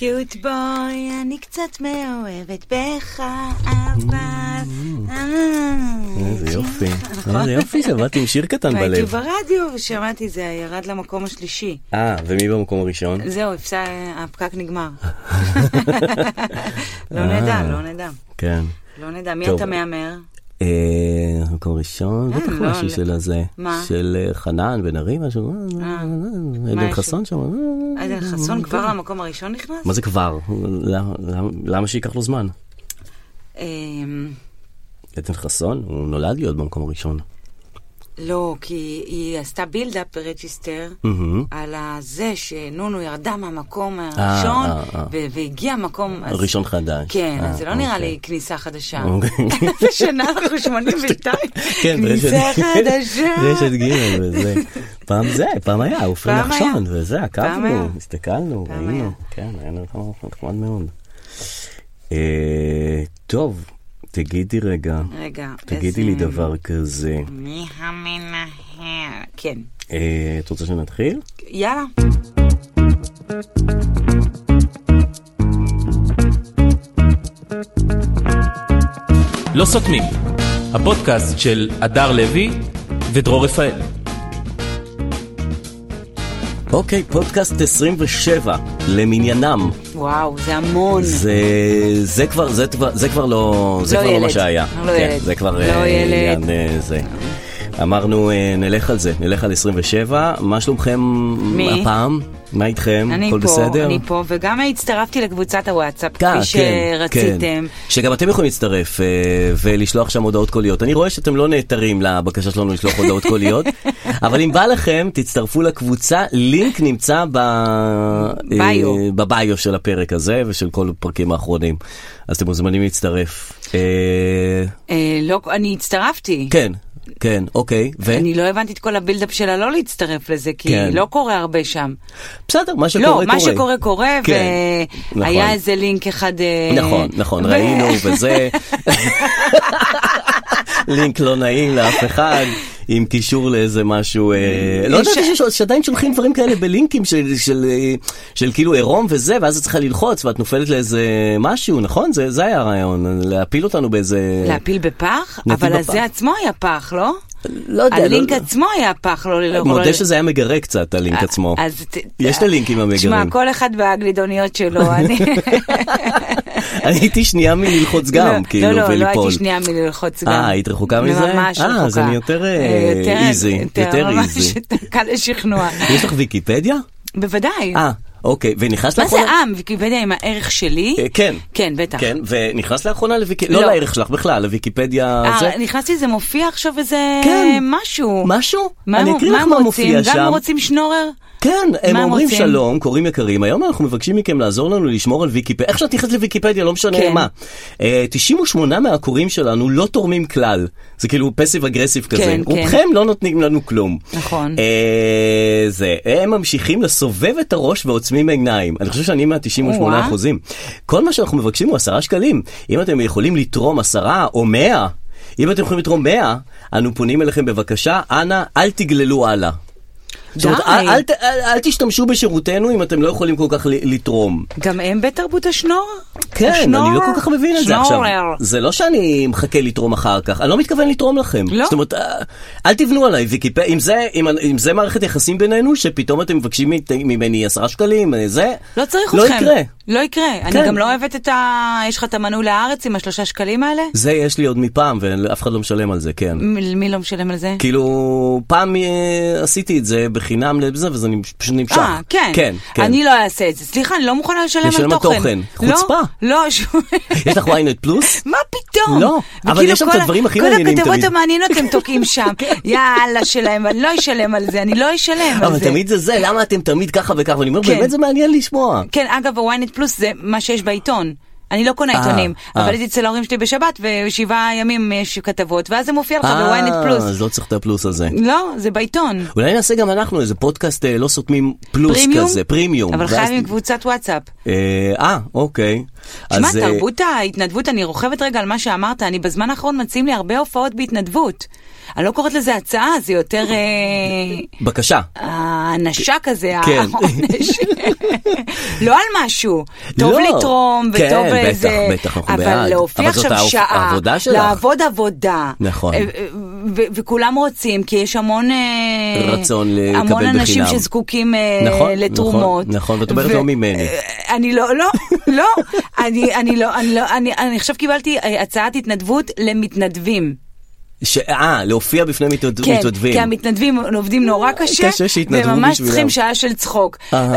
קיוט בוי, אני קצת מאוהבת בך, אבל... איזה יופי. איזה יופי, שבאתי עם שיר קטן בלב. הייתי ברדיו ושמעתי, זה ירד למקום השלישי. ומי במקום הראשון? זהו, הפקק נגמר. לא נדע. כן. לא נדע, מי אתה מאמר? מקום ראשון, בטח משהו של הזה. מה? של חנן בן ארי, משהו. עדן חסון שם. עדן חסון כבר למקום הראשון נכנס? מה זה כבר? למה שיקח לו זמן? עדן חסון, הוא נולד להיות במקום הראשון. לא, כי היא עשתה בילדאפ ברג'יסטר על זה שנונו ירדה מהמקום הראשון והגיע מקום... ראשון חדש. כן, אז זה לא נראה לי כניסה חדשה. זה שנה אנחנו 82. כניסה חדשה. רשת גימל וזה. פעם היה, הוא פרן נחשון וזה, עקבנו, הסתכלנו, ראינו. כן, היה נחמד מאוד. טוב. תגידי תגידי לי דבר כזה. מי המנהל? כן. את רוצה שנתחיל? יאללה. לא סותמים, הפודקאסט של אדר לוי ודרור רפאל. אוקיי, פודקאסט 27 למניינם. וואו, זה המון. זה כבר לא מה שהיה. כן, זה כבר עניין זה. אמרנו נלך על זה, נלך על 27. מה שלומכם הפעם? מה איתכם? הכל בסדר? אני פה, וגם הצטרפתי לקבוצת הוואטסאפ, כפי שרציתם. שגם אתם יכולים להצטרף ולשלוח שם הודעות קוליות. אני רואה שאתם לא נעתרים לבקשה שלנו לשלוח הודעות קוליות, אבל אם בא לכם, תצטרפו לקבוצה, לינק נמצא בביו של הפרק הזה, ושל כל הפרקים האחרונים. אז אתם מוזמנים להצטרף. לא, אני הצטרפתי. כן, אוקיי. אני לא הבנתי את כל הבילדאפ שלה לא להצטרף לזה, כי לא קורה הרבה שם. בסדר, מה שקורה קורה. לא, מה שקורה קורה, והיה איזה לינק אחד... נכון, ראינו וזה. לינק לא נעים לאף אחד, עם קישור לאיזה משהו... לא יודעת שעדיין שולחים דברים כאלה בלינקים של כאילו עירום וזה, ואז את צריכה ללחוץ, ואת נופלת לאיזה משהו, נכון? זה היה הרעיון, להפיל אותנו באיזה... להפיל בפח? אבל הזה עצמו היה פח, לא? לא יודע. הלינק עצמו היה פח, לא... מודה שזה היה מגרה קצת, הלינק עצמו. יש את הלינקים המגרים. תשמע, כל אחד והגלידוניות שלו, אני הייתי שנייה מללחוץ גם, כאילו, וליפול. לא הייתי שנייה מללחוץ גם. היית רחוקה מזה? ממש רחוקה. אז אני יותר איזי. יותר איזי. קל לשכנוע. יש לך ויקיפדיה? בוודאי. אוקיי, ונכנס לאחרונה... מה זה ויקיפדיה עם הערך שלי? כן. כן, בטח. כן, ונכנס לאחרונה לוויקיפדיה, לא לערך שלך בכלל, לוויקיפדיה זה. נכנסתי, זה מופיע עכשיו איזה משהו. משהו? אני אקריא לך מה מופיע שם. גם רוצים שנורר? כן, הם אומרים שלום, קוראים יקרים, היום אנחנו מבקשים מכם לעזור לנו לשמור על ויקיפדיה, איך שאת נכנסת לוויקיפדיה, לא משנה מה. 98 מהקוראים שלנו לא תורמים כלל, זה כאילו פסיב אגרסיב כזה, רובכם לא נותנים לנו כלום. נכון. הם ממשיכים לסובב את הראש ועוצמים עיניים, אני חושב שאני 98%. כל מה שאנחנו מבקשים הוא 10 שקלים, אם אתם יכולים לתרום 10 או 100, אם אתם יכולים לתרום 100, אנו פונים אליכם בבקשה, אנא, אל תגללו הלאה. זאת אומרת, אל תשתמשו בשירותנו אם אתם לא יכולים כל כך לתרום. גם הם בתרבות השנור? כן, אני לא כל כך מבין את זה עכשיו. זה לא שאני מחכה לתרום אחר כך, אני לא מתכוון לתרום לכם. זאת אומרת, אל תבנו עליי ויקיפדיה, אם זה מערכת יחסים בינינו, שפתאום אתם מבקשים ממני 10 שקלים, זה לא צריך לא אתכם. יקרה. לא יקרה. אני גם לא אוהבת יש לך את המנוי לארץ עם 3 שקלים האלה? זה יש לי עוד מפעם, ואף אחד לא משלם על זה, כן. מי לא משלם על זה? כאילו, פעם עשיתי את זה בחינם לזה, וזה פשוט נמשך. כן. אני לא אעשה את זה. סליחה, אני לא מוכנה לשלם על תוכן. חוצפה. לא. יש לך וויינט פלוס? מה פתאום? לא, אבל יש שם את הדברים הכי מעניינים תמיד. כל הכתבות המעניינות הם תוקעים שם. יאללה שלהם, אני לא אשלם על זה, אבל תמיד זה, למה אתם תמיד ככה וככה? ואני אומר, באמת זה מעניין לשמוע. כן, אגב, הוויינט פלוס זה מה שיש בעיתון. אני לא קונה עיתונים, אבל הייתי אצל ההורים שלי בשבת, ו7 ימים יש כתבות, ואז זה מופיע לך בוויינט פלוס. אז לא צריך את הפלוס הזה. לא, זה בעיתון. אולי נעשה גם אנחנו איזה פודקאסט לא סותמים פלוס כזה, פרימיום. אבל חייב עם קבוצת וואטסאפ. אוקיי. שמע, תרבות ההתנדבות, אני רוכבת רגע על מה שאמרת, אני בזמן האחרון מציעים לי הרבה הופעות בהתנדבות. אני לא קוראת לזה הצעה, זה יותר... בקשה. האנשה כזה, כן. העונש. לא על משהו. טוב לתרום, וטוב איזה... כן, בטח, אנחנו בעד. אבל להופיע עכשיו שעה, לעבוד עבודה. נכון. וכולם רוצים, כי יש המון... רצון לקבל בחינם. המון אנשים שזקוקים לתרומות. נכון, ואת אומרת לא ממני. אני אני עכשיו קיבלתי הצעת התנדבות למתנדבים. להופיע בפני מתנדבים. כן, כי המתנדבים עובדים נורא קשה, וממש צריכים שעה של צחוק.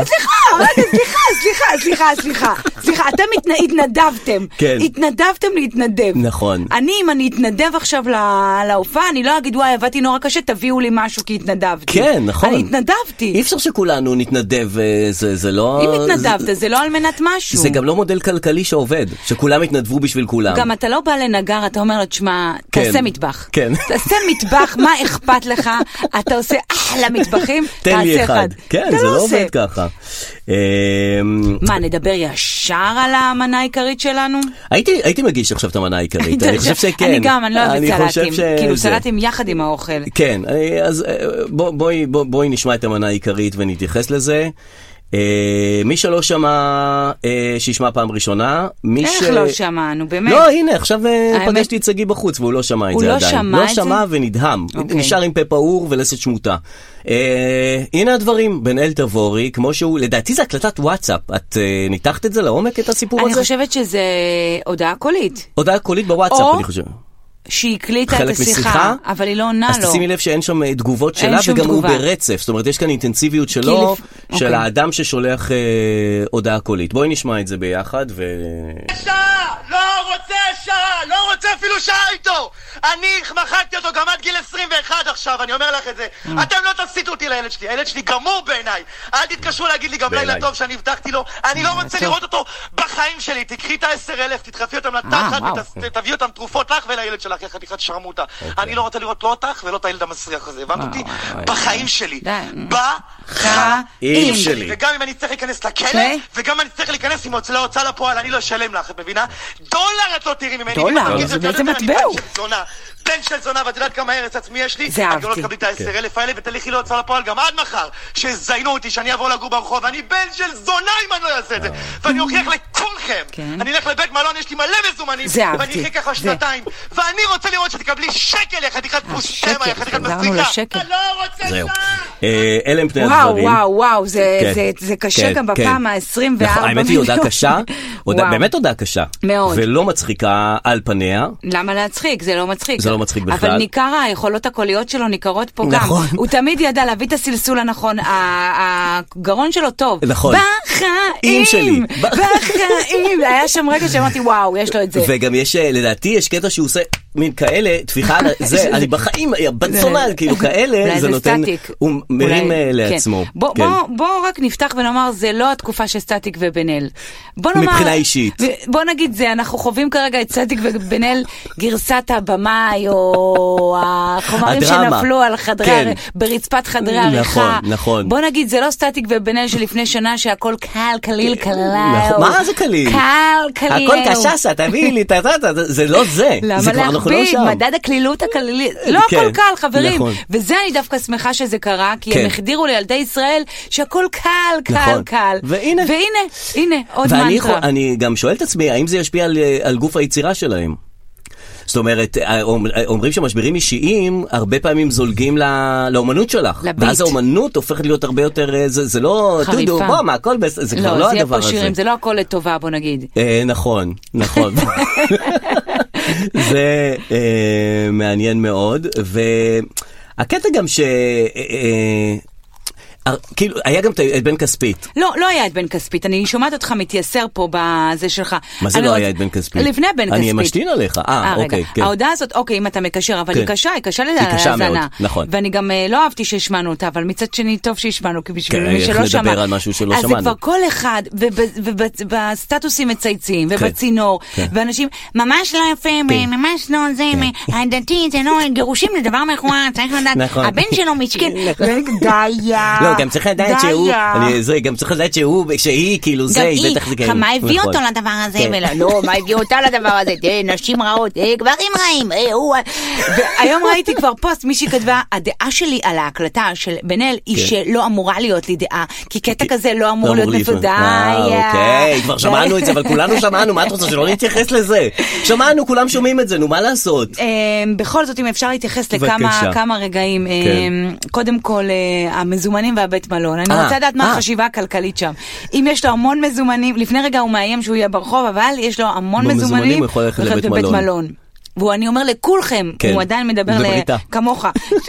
סליחה, אתם התנדבתם. התנדבתם להתנדב. נכון. אם אני אתנדב עכשיו להופעה, אני לא אגיד, וואי, עבדתי נורא קשה, תביאו לי משהו כי התנדבתי. כן, נכון. אני התנדבתי. אי אפשר שכולנו נתנדב, זה לא... אם התנדבת, זה לא על מנת משהו. זה גם לא מודל כלכלי שעובד, שכולם התנדבו בשביל כולם. גם אתה לא בא לנגר, אתה אומר לו, תשמע, תעשה מטבח. כן. תעשה מטבח, מה אכפת לך? אתה עושה אחלה מטבחים, תן לי אחד. כן, זה לא עובד ככה. מה, נדבר ישר על המנה העיקרית שלנו? הייתי מגיש עכשיו את המנה העיקרית. אני חושב שכן. אני גם, אני לא אוהבת סלטים. כאילו סלטים יחד עם האוכל. כן, אז בואי נשמע את המנה העיקרית ונתייחס לזה. מי שלא שמע, שישמע פעם ראשונה. איך לא שמענו, באמת? לא, הנה, עכשיו פגשתי את סגי בחוץ, והוא לא שמע את זה עדיין. לא שמע ונדהם. נשאר עם פה פעור ולסת שמוטה. הנה הדברים, בן אל תבורי, כמו שהוא, לדעתי זה הקלטת וואטסאפ. את ניתחת את זה לעומק, את הסיפור הזה? אני חושבת שזה הודעה קולית. הודעה קולית בוואטסאפ, אני חושב. שהיא הקליטה את השיחה, אבל היא לא עונה לו. אז תשימי לב שאין שם תגובות שלה, וגם הוא ברצף. זאת אומרת, יש כאן אינטנסיביות שלו, של האדם ששולח הודעה קולית. בואי נשמע את זה ביחד. לא רוצה אפילו שעה איתו. אני מחקתי אותו גם עד גיל 21 עכשיו, אני אומר לך את זה. אתם לא תסיטו אותי לילד שלי, הילד שלי גמור בעיניי. אל תתקשרו להגיד לי גם לילה טוב שאני הבטחתי לו. אני לא רוצה לראות אותו בחיים שלי. תקחי את ה10,000, תדחפי אותם לתחת ותביאי אותם תרופות לך ולילד שלך, איך חתיכת שרמוטה. אני לא רוצה לראות לא אותך ולא את הילד המסריח הזה. הבנת אותי? בחיים שלי. בחיים שלי. וגם אם אני צריך להיכנס לכלא, וגם אם אני צריך להיכנס עם הוצאה לפועל, אני לא אשלם לך, את מבינה? דולר את לא תראי ממני. דולר? זה מטבע הוא. בן של זונה, ואת יודעת כמה ארץ עצמי יש לי? זה אהבתי. אני לא תקבלי את ה10,000 האלה ותליכי לו הוצאה לפועל גם עד מחר, שזיינו אותי, שאני אעבור לגור ברחוב, ואני בן של זונה אם אני לא אעשה את זה. ואני אוכיח לכולכם. אני אלך לבית מלון, יש לי מלא מזומנים, ואני אחרי ככה שנתיים, ואני רוצה לראות שתקבלי שקל, יחתיכת פוסטמה, יחתיכת מסריקה. אני לא רוצה זהו. אלה הם פני הדברים. וואו, זה קשה גם בפעם ה-24. האמת היא הודעה קשה, באמת הודעה קשה. מאוד. ולא מצחיקה על פניה. למה להצחיק? זה לא מצחיק. זה לא מצחיק בכלל. אבל ניכר, היכולות הקוליות שלו ניכרות פה גם. הוא תמיד ידע להביא את הסלסול הנכון, הגרון שלו טוב. נכון. בחיים שלי. בחיים. היה שם רגע שאמרתי, וואו, יש לו את זה. וגם יש, לדעתי, יש קטע שהוא עושה מין כאלה, תפיחה, זה, אני בחיים, בצונל, כאילו כאלה, זה נותן, הוא מרים לעצמו. בוא רק נפתח ונאמר, זה לא התקופה של סטטיק ובן אל. מבחינה אישית. בוא נגיד זה, אנחנו חווים כרגע את סטטיק ובן אל, גרסת הבמאי, או החומרים שנפלו על ברצפת חדרי העריכה. נכון. בוא נגיד, זה לא סטטיק ובן אל שלפני שנה שהכל קל, קליל, קלל. מה זה קליל? קל, קליל. הכל קשסה, תביאי לי, זה לא זה. למה להכביד? מדד הקלילות הקלילית. לא הכל קל, חברים. וזה אני דווקא שמחה שזה קרה, כי הם החדירו לילדי ישראל שהכל קל, קל, קל. והנה, עוד מנטרה. ואני גם שואל את עצמי, האם זה ישפיע על גוף היצירה שלהם? זאת אומרת, אומרים שמשברים אישיים הרבה פעמים זולגים לאומנות שלך. ואז האומנות הופכת להיות הרבה יותר, זה לא, תודו, בוא, מה, הכל בסדר, זה כבר לא הדבר הזה. שירים, זה לא הכל לטובה, בוא נגיד. נכון. זה מעניין מאוד, והקטע גם כאילו, היה גם את בן כספית. לא היה את בן כספית, אני שומעת אותך מתייסר פה בזה שלך. מה זה לא היה את בן כספית? לפני בן כספית. אני משתין עליך, אוקיי. ההודעה הזאת, אוקיי, אם אתה מקשר, אבל היא קשה להאזנה. נכון. ואני גם לא אהבתי שהשמענו אותה, אבל מצד שני טוב שהשמענו, כי בשביל מי שלא שמע. איך לדבר על משהו שלא שמענו. אז זה כבר כל אחד, ובסטטוסים מצייצים, ובצינור, ואנשים, ממש לא יפה, ממש לא זה, הדתי, זה לא, גירושים לדבר מכוער, צריך לדעת, הבן שלו משכן. די, גם צריך לדעת שהוא, גם צריך לדעת שהיא, כאילו זה, גם מה הביא אותו לדבר הזה, ולא, מה הביא אותה לדבר הזה, נשים רעות, גברים רעים, והיום ראיתי כבר פוסט, מישהי כתבה, הדעה שלי על ההקלטה של בן-אל, היא שלא אמורה להיות לי דעה, כי קטע כזה לא אמור להיות מפודאי. אוקיי, כבר שמענו את זה, אבל כולנו שמענו, מה את רוצה שלא נתייחס לזה? שמענו, כולם שומעים את זה, נו, מה לעשות? בכל זאת, אם אפשר להתייחס לכמה רגעים, קודם כל, המזומנים והבית מלון, אני רוצה לדעת מה החשיבה הכלכלית שם. אם יש לו המון מזומנים, לפני רגע הוא מאיים שהוא יהיה ברחוב, אבל יש לו המון מזומנים, הוא יכול ללכת לבית מלון. ואני אומר לכולכם, הוא עדיין מדבר כמוך.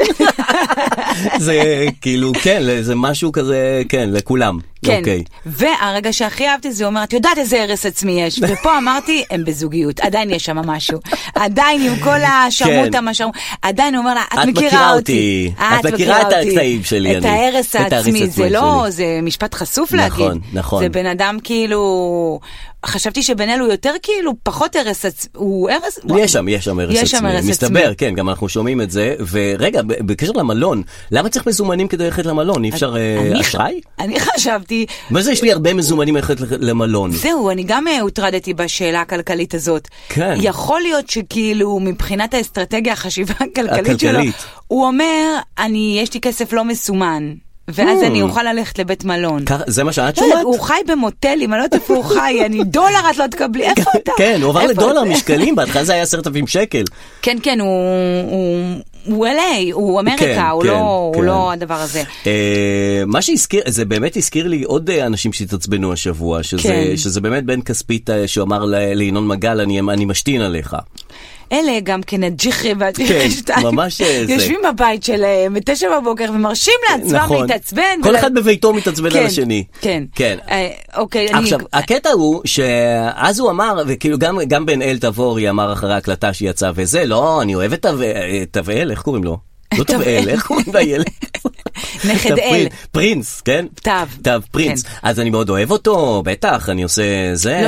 זה כאילו, כן, זה משהו כזה, כן, לכולם. כן, והרגע שהכי אהבתי זה אומר, את יודעת איזה הרס עצמי יש, ופה אמרתי, הם בזוגיות, עדיין יש שם משהו, עדיין עם כל השרמוטה, עדיין הוא אומר לה, את מכירה אותי, את מכירה את הקטעים שלי, את ההרס העצמי, זה לא, זה משפט חשוף להגיד, זה בן אדם כאילו, חשבתי שבן-אל הוא יותר כאילו, פחות הרס עצמי, הוא הרס, יש שם הרס עצמי, מסתבר, כן, גם אנחנו שומעים את זה, ורגע, בקשר למלון, למה צריך מזומנים כדי ללכת למלון? אי אפשר אשראי? אני חשבתי... מה זה, יש לי הרבה מזומנים ללכת למלון. זהו, אני גם הוטרדתי בשאלה הכלכלית הזאת. כן. יכול להיות שכאילו, מבחינת האסטרטגיה, החשיבה הכלכלית שלו, הוא אומר, יש לי כסף לא מסומן. ואז אני אוכל ללכת לבית מלון. זה מה שאת שומעת? הוא חי במוטלים, אני לא יודעת איפה הוא חי, דולר את לא תקבלי, איפה אתה? כן, הוא עבר לדולר משקלים, בהתחלה זה היה 10,000 שקל. כן, כן, הוא LA, הוא אמריקה, הוא לא הדבר הזה. מה שהזכיר, זה באמת הזכיר לי עוד אנשים שהתעצבנו השבוע, שזה באמת בן כספית שאמר לינון מגל, אני משתין עליך. אלה גם כן הג'יחרי והג'יחרי שתיים. ממש זה. יושבים בבית שלהם, 9 בבוקר, ומרשים לעצמם להתעצבן. כל אחד בביתו מתעצבן על השני. כן. אוקיי. עכשיו, הקטע הוא שאז הוא אמר, וכאילו גם בן-אל תבורי אמר אחרי ההקלטה שיצא, וזה, לא, אני אוהב את תבאל, איך קוראים לו? לא תבאל, איך קוראים לילד? נכד אל. פרינס, כן? תו פרינס. אז אני מאוד אוהב אותו, בטח, אני עושה זה.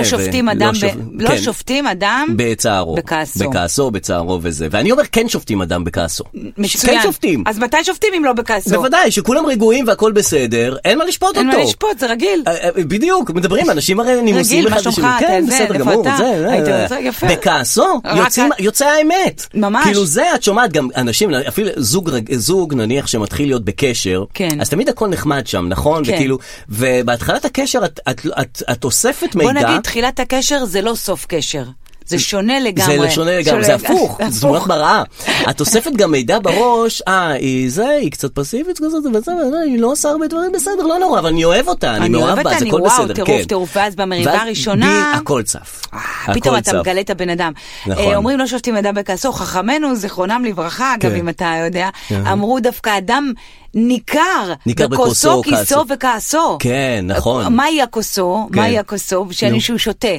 לא שופטים אדם בצערו. בכעסו, בצערו וזה. ואני אומר, כן שופטים אדם בכעסו. מצוין. כן שופטים. אז מתי שופטים אם לא בכעסו? בוודאי, שכולם רגועים והכל בסדר, אין מה לשפוט אותו. אין מה לשפוט, זה רגיל. בדיוק, מדברים, אנשים הרי נימוסים אחד לשני. כן, בסדר גמור, זה. בכעסו יוצא האמת. ממש. כאילו זה, את שומעת גם אנשים, אפילו זוג נניח שמתחיל להיות בקשר, אז תמיד הכל נחמד שם, נכון? וכאילו, ובהתחלת הקשר את אוספת מידע. בוא נגיד, תחילת הקשר זה לא סוף קשר. זה שונה לגמרי. זה שונה לגמרי, זה הפוך, זה תמונת מראה. את אוספת גם מידע בראש, היא קצת פסיבית כזאת, היא לא עושה הרבה דברים בסדר, לא נורא, אבל אני אוהב אותה, אני מאוהב בה, זה הכל בסדר. טירוף, ואז במריבה הראשונה... הכל צף. פתאום אתה מגלה את הבן אדם. אומרים לא שופטים אדם בכעסו, חכמנו, זכרונם לברכה, אגב, אם אתה יודע, אמרו דווקא אדם ניכר בכוסו, כיסו וכעסו. כן, נכון. מהי הכוסו? מהי הכוסו? שאני שהוא שותה.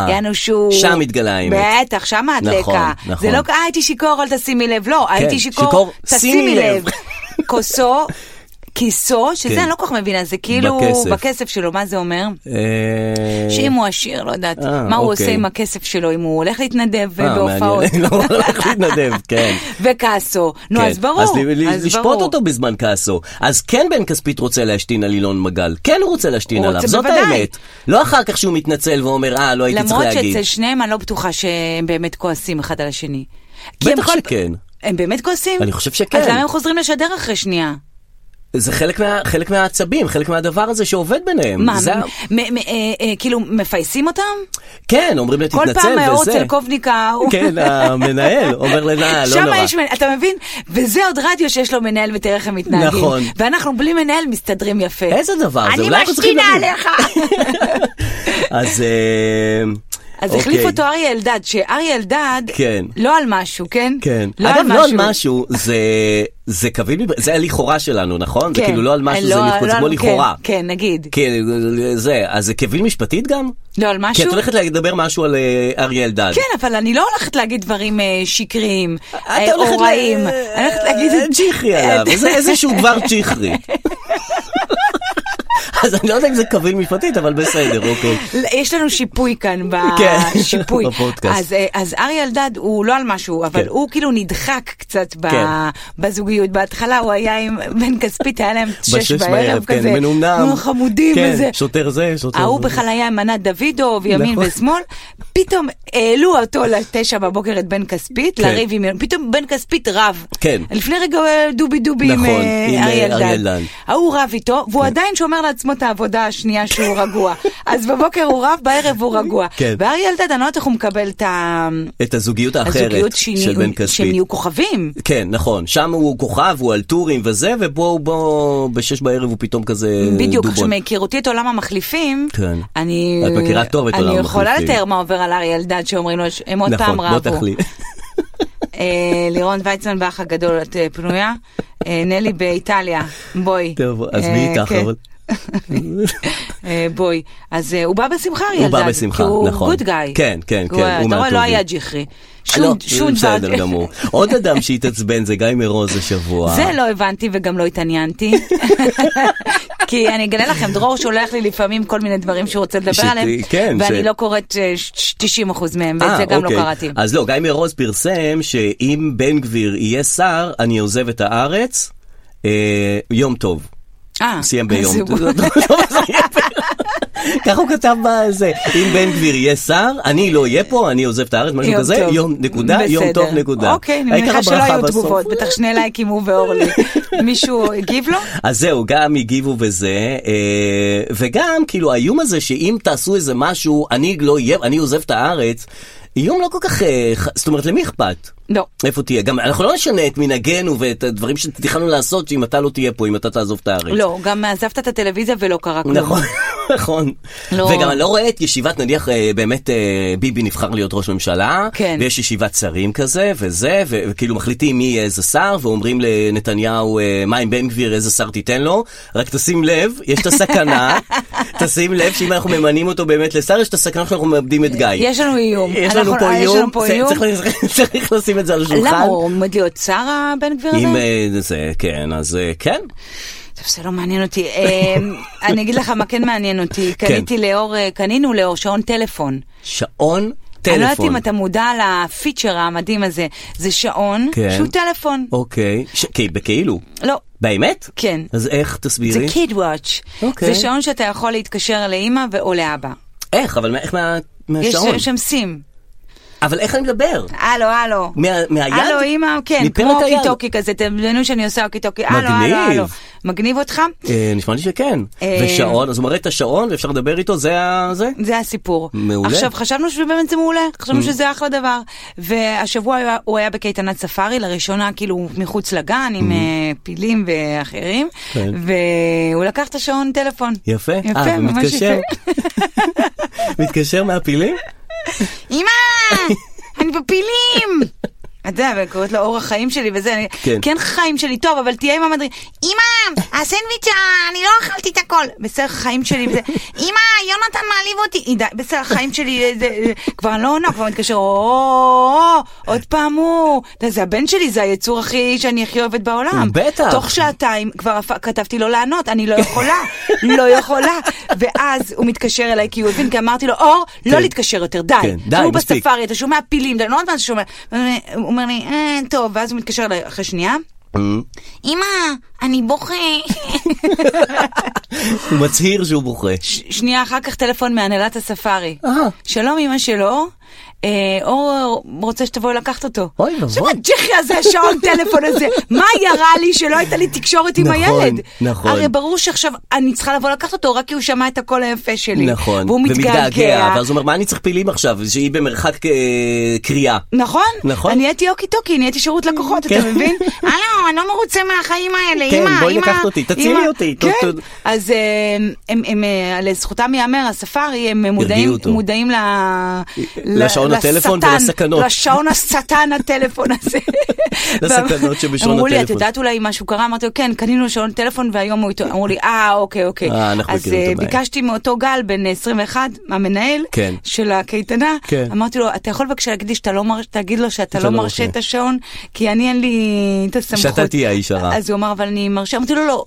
שם מתגלה האמת. בטח, שם הדלקה. זה לא, הייתי שיקור, אל תשימי לב. לא, הייתי שיקור, תשימי לב. כוסו, כיסו, שזה אני לא כל כך מבינה, זה כאילו בכסף שלו, מה זה אומר? שאם הוא עשיר, לא יודעת, מה הוא עושה עם הכסף שלו, אם הוא הולך להתנדב בהופעות. לא, הוא הולך להתנדב, כן. וכעסו, נו אז ברור. אז לשפוט אותו בזמן כעסו. אז כן בן כספית רוצה להשתין על אילון מגל, כן הוא רוצה להשתין עליו, זאת האמת. לא אחר כך שהוא מתנצל ואומר, לא הייתי צריך להגיד. למרות שאצל שניהם אני לא בטוחה שהם באמת כועסים אחד על השני. בטח שכן. הם באמת כועסים? אני חושב שכן. אז למה הם חוזרים לשדר אחרי שנייה? זה חלק מהעצבים, חלק מהדבר הזה שעובד ביניהם. מה, כאילו מפייסים אותם? כן, אומרים להתנצל וזה. כל פעם אורצל קובניקה. כן, המנהל אומר לנה, לא נורא. אתה מבין? וזה עוד רדיו שיש לו מנהל ותראה איך הם מתנהגים. נכון. ואנחנו בלי מנהל מסתדרים יפה. איזה דבר? אני משתינה עליך. אז החליף אותו אריה אלדד, שאריה אלדד, לא על משהו, כן? כן. אגב, לא על משהו, זה קביל, זה הלכאורה שלנו, נכון? זה כאילו לא על משהו, זה כמו לכאורה. כן, נגיד. כן, זה, אז זה קביל משפטית גם? לא על משהו? כי את הולכת לדבר משהו על אריה אלדד. כן, אבל אני לא הולכת להגיד דברים שקריים, או רעים. אני הולכת להגיד... צ'יחרי עליו, איזשהו דבר צ'יחרי. אז אני לא יודע אם זה קביל משפטית, אבל בסדר, אוקיי. יש לנו שיפוי כאן בשיפוי. אז אריה אלדד הוא לא על משהו, אבל הוא כאילו נדחק קצת בזוגיות. בהתחלה הוא היה עם בן כספית, היה להם 6 בערב כזה. מנומנם. חמודים וזה. שוטר זה, שוטר זה. ההוא בכלל היה עם מנת דוידוב, ימין ושמאל. פתאום העלו אותו 9 בבוקר את בן כספית, לריב עם... פתאום בן כספית רב. כן. לפני רגע דובי עם אריה אלדד. ההוא רב איתו, והוא עדיין שומר לעצמו את העבודה השנייה שהוא רגוע. אז בבוקר הוא רב, בערב הוא רגוע. ואריה אלדד, אני לא יודעת איך הוא מקבל את הזוגיות האחרת של בן כספית. שהם יהיו כוכבים. כן, נכון. שם הוא כוכב, הוא על טורים וזה, ובוא ב6 בערב הוא פתאום כזה בדיוק, דובון. כשמכירותי את עולם המחליפים, אני... את מכירה טוב את עולם המחליפים. אני יכולה לתאר מה עובר על אריה אלדד, שאומרים לו, הם עוד פעם רבו. נכון, בוא תחלי. לירון ויצמן באח הגדול, את פנויה? נלי באיטליה, בואי. טוב, אז מי איתך? בואי. אז הוא בא בשמחה, אריה אלדד. הוא בא בשמחה, נכון. כי הוא גוד גאי. כן. אתה רואה, לא היה ג'יחרי. שון בסדר גמור. עוד אדם שהתעצבן זה גיא מרוז השבוע. זה לא הבנתי וגם לא התעניינתי. כי אני אגלה לכם, דרור שולח לי לפעמים כל מיני דברים שהוא רוצה לדבר עליהם, ואני לא קוראת 90% מהם, ואת זה גם לא קראתי. אז לא, גיא מרוז פרסם שאם בן גביר יהיה שר, אני עוזב את הארץ, יום טוב. סיים ביום טוב. כך הוא כתב בזה, אם בן גביר יהיה שר, אני לא אהיה פה, אני עוזב את הארץ, משהו כזה, יום נקודה, יום טוב נקודה. אוקיי, אני מניחה שלא היו תגובות, בטח 2 לייקים הוא ואורלי. מישהו הגיב לו? אז זהו, גם הגיבו בזה, וגם כאילו האיום הזה שאם תעשו איזה משהו, אני לא אהיה, אני עוזב את הארץ, איום לא כל כך, זאת אומרת, למי אכפת? לא. איפה תהיה? גם אנחנו לא נשנה את מנהגנו ואת הדברים שתכננו לעשות, שאם אתה לא תהיה פה, אם אתה תעזוב את הארץ. לא, גם עזבת את הטלוויזיה ולא קרה כלום. נכון, נכון. וגם אני לא רואה את ישיבת, נניח, באמת ביבי נבחר להיות ראש ממשלה, ויש ישיבת שרים כזה, וזה, וכאילו מחליטים מי יהיה איזה שר, ואומרים לנתניהו, מה עם בן גביר, איזה שר תיתן לו, רק תשים לב, יש את הסכנה, תשים לב שאם אנחנו ממנים אותו באמת לשר, יש את הסכנה שאנחנו מאבדים את גיא. יש לנו איום. יש לנו פה איום. צריך לשים את זה על השולחן. למה הוא עומד להיות שר בן גביר הזה? אם זה, כן, אז כן. זה לא מעניין אותי. אני אגיד לך מה כן מעניין אותי. קנינו לאור שעון טלפון. שעון טלפון. אני לא יודעת אם אתה מודע לפיצ'ר המדהים הזה. זה שעון שהוא טלפון. אוקיי. בכאילו? לא. באמת? כן. אז איך תסבירי? זה קיד וואץ'. זה שעון שאתה יכול להתקשר לאמא או לאבא. איך? אבל איך מהשעון? יש שם סים. אבל איך אני מדבר? הלו. מהיד? הלו, אמא, כן, כמו קיטוקי כזה, תדמיינו שאני עושה קיטוקי. מגניב. מגניב אותך? נשמע לי שכן. ושעון, אז הוא מראה את השעון ואפשר לדבר איתו, זה? זה הסיפור. מעולה. עכשיו, חשבנו שבאמת זה מעולה, חשבנו שזה אחלה דבר. והשבוע הוא היה בקייטנת ספארי, לראשונה כאילו מחוץ לגן, עם פילים ואחרים, והוא לקח את השעון טלפון. יפה. ממש יפה. מתקשר מהפילים? אמא, אני בפילים. אתה יודע, וקוראת לו אורח חיים שלי וזה, כן חיים שלי טוב, אבל תהיה עם המדריך. אמא, הסנדוויץ' אני לא אכלתי את הכל. בסדר, חיים שלי וזה. אמא, יונתן מעליב אותי. בסדר, חיים שלי, כבר לא עונה, כבר מתקשר, עוד פעם הוא. זה הבן שלי, זה היצור הכי שאני הכי אוהבת בעולם. בטח. תוך 2 כבר כתבתי לו לענות, אני לא יכולה. ואז הוא מתקשר אליי, כי הוא הבין, כי אמרתי לו, אור, לא להתקשר יותר, די. הוא בספארי, אתה שומע פילים, לא יודעת מה אתה שומע. הוא אומר לי, טוב, ואז הוא מתקשר אליי אחרי שנייה. אמא, אני בוכה. הוא מצהיר שהוא בוכה. שנייה אחר כך טלפון מהנהלת הספארי. שלום אמא שלו. אור רוצה שתבואי לקחת אותו. אוי לבוא. שמה ג'חי הזה, השעון טלפון הזה, מה ירה לי שלא הייתה לי תקשורת עם הילד? נכון. הרי ברור שעכשיו אני צריכה לבוא לקחת אותו רק כי הוא שמע את הקול היפה שלי. נכון. והוא מתגעגע. ואז הוא אומר, מה אני צריך פילים עכשיו? שהיא במרחק קריאה. נכון. אני נהייתי אוקי-טוקי, נהייתי שירות לקוחות, אתה מבין? אני לא מרוצה מהחיים האלה. כן, בואי לקחת אותי, תצילי אותי. אז לזכותם יאמר, הספארי, הם מודעים לשעון הטלפון ולסכנות. לשעון השטן הטלפון הזה. לסכנות שבשעון הטלפון. אמרו לי, את יודעת אולי משהו קרה? אמרתי לו, כן, קנינו שעון טלפון והיום הוא איתו. אמרו לי, אוקיי. אז ביקשתי מאותו גל בן 21, המנהל של הקייטנה, אמרתי לו, אתה יכול בבקשה תגיד לו שאתה לא מרשה את השעון, כי אני אין לי את הסמכות. שאתה תהיה האיש הרע. אז הוא אמר, אבל אני מרשה. אמרתי לו, לא.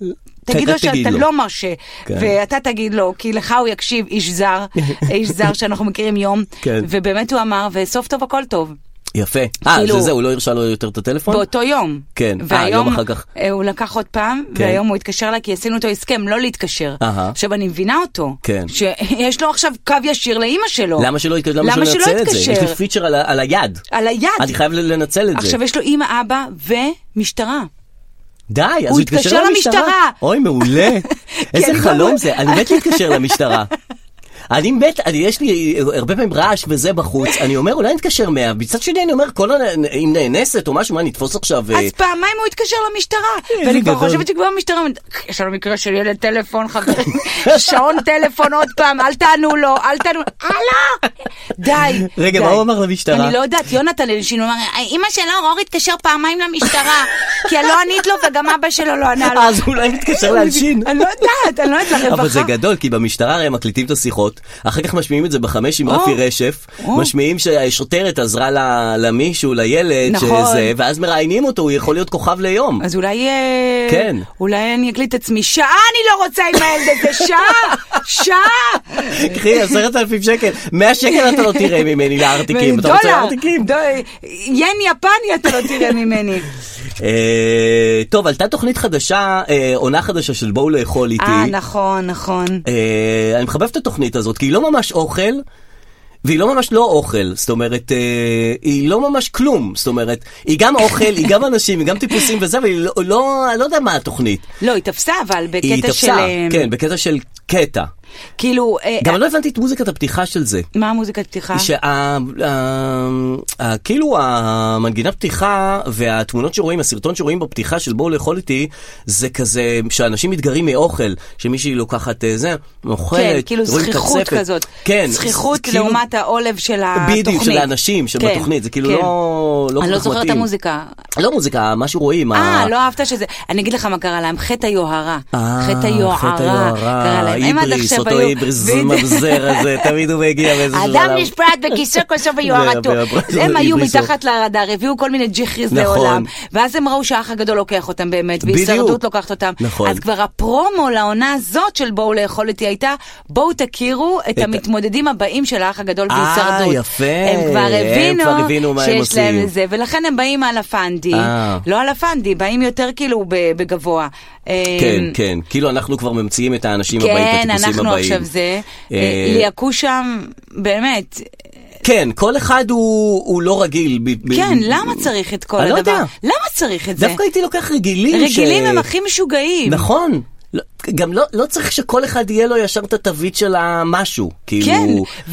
תגיד לו שאתה לא מרשה, ואתה תגיד לו, כי לך הוא יקשיב, איש זר שאנחנו מכירים יום, ובאמת הוא אמר, וסוף טוב הכל טוב. יפה. זה, הוא לא הרשה לו יותר את הטלפון? באותו יום. כן. והיום אחר כך. הוא לקח עוד פעם, והיום הוא התקשר לה, כי עשינו אותו הסכם, לא להתקשר. עכשיו אני מבינה אותו. כן. שיש לו עכשיו קו ישיר לאמא שלו. למה שלא יתקשר? למה שלא יתקשר? יש לי פיצ'ר על היד. על היד. אני חייב לנצל את זה. עכשיו יש לו אמא, אבא ומשטרה. די, אז הוא התקשר למשטרה. אוי, מעולה. איזה חלום זה. אני מת להתקשר למשטרה. אני מת, יש לי הרבה פעמים רעש וזה בחוץ, אני אומר, אולי נתקשר 100, בצד שני אני אומר, אם נאנסת או משהו, מה נתפוס עכשיו? אז פעמיים הוא התקשר למשטרה, ואני כבר חושבת שכבר המשטרה, יש לנו מקרה של ילד טלפון, חברים, שעון טלפון עוד פעם, אל תענו לו, הלו, די. רגע, מה הוא אמר למשטרה? אני לא יודעת, יונתן אלשין, הוא אמר, אמא שלו, אור התקשר פעמיים למשטרה, כי לא ענית לו וגם אבא שלו לא ענה לו. אז אולי מתקשר לאלשין. אני לא יודעת לרווחה. אבל זה גדול, כי במשטרה הרי מקליטים את השיחות, אחר כך משמיעים את זה ב5 עם רפי רשף, משמיעים שהשוטרת עזרה למישהו, לילד, ואז מראיינים אותו, הוא יכול להיות כוכב ליום. אז אולי אני אקליט עצמי, שעה אני לא רוצה עם הילד הזה, שעה! קחי, 10,000 שקל, 100 שקל אתה לא תראה ממני לארטיקים, אתה רוצה לארטיקים? ין יפני אתה לא תראה ממני. טוב, עלתה תוכנית חדשה, עונה חדשה של בואו לאכול איתי. נכון. אני מחבב את התוכנית הזאת, כי היא לא ממש אוכל, והיא לא ממש לא אוכל, זאת אומרת, היא לא ממש כלום, זאת אומרת, היא גם אוכל, היא גם אנשים, היא גם טיפוסים וזה, אבל היא לא יודע מה התוכנית. לא, היא תפסה, אבל בקטע של... כן, בקטע של קטע. כאילו... גם לא הבנתי את מוזיקת הפתיחה של זה. מה המוזיקת פתיחה? כאילו המנגינת פתיחה והתמונות שרואים, הסרטון שרואים בפתיחה של בואו לאכול איתי, זה כזה שאנשים מתגרים מאוכל, שמישהי לוקחת זה, מאוכלת, כן, כאילו זכיחות כזאת. כן. זכיחות לעומת העולב של התוכנית. בדיוק, של האנשים שבתוכנית, זה כאילו לא... אני לא זוכרת את המוזיקה. לא מוזיקה, מה שרואים. לא אהבת שזה... אני אגיד לך מה קרה להם, חטא היוהרה. חטא היוהרה. קרה להם. אותו איבריס מבזר הזה, תמיד הוא מגיע באיזה שלב. אדם נשפט בכיסו כוסו ויוהרתו. הם היו מתחת לרדאר, הביאו כל מיני ג'יחריז לעולם, ואז הם ראו שהאח הגדול לוקח אותם באמת, והישרדות לוקחת אותם. אז כבר הפרומו לעונה הזאת של בואו לאכול איתי הייתה, בואו תכירו את המתמודדים הבאים של האח הגדול בהישרדות. יפה. הם כבר הבינו שיש להם לזה, ולכן הם באים על הפנדי. לא על הפנדי, באים יותר כאילו בגבוה. כן, כאילו אנחנו כבר ממציאים את האנשים הבאים, את הטיפוסים הבאים. אנחנו עכשיו זה, ליעקו שם, באמת. כן, כל אחד הוא לא רגיל. כן, למה צריך את כל הדבר? למה צריך את זה? דווקא הייתי לוקח רגילים. רגילים הם הכי משוגעים. נכון. גם לא צריך שכל אחד יהיה לו ישר את התווית של המשהו. כן,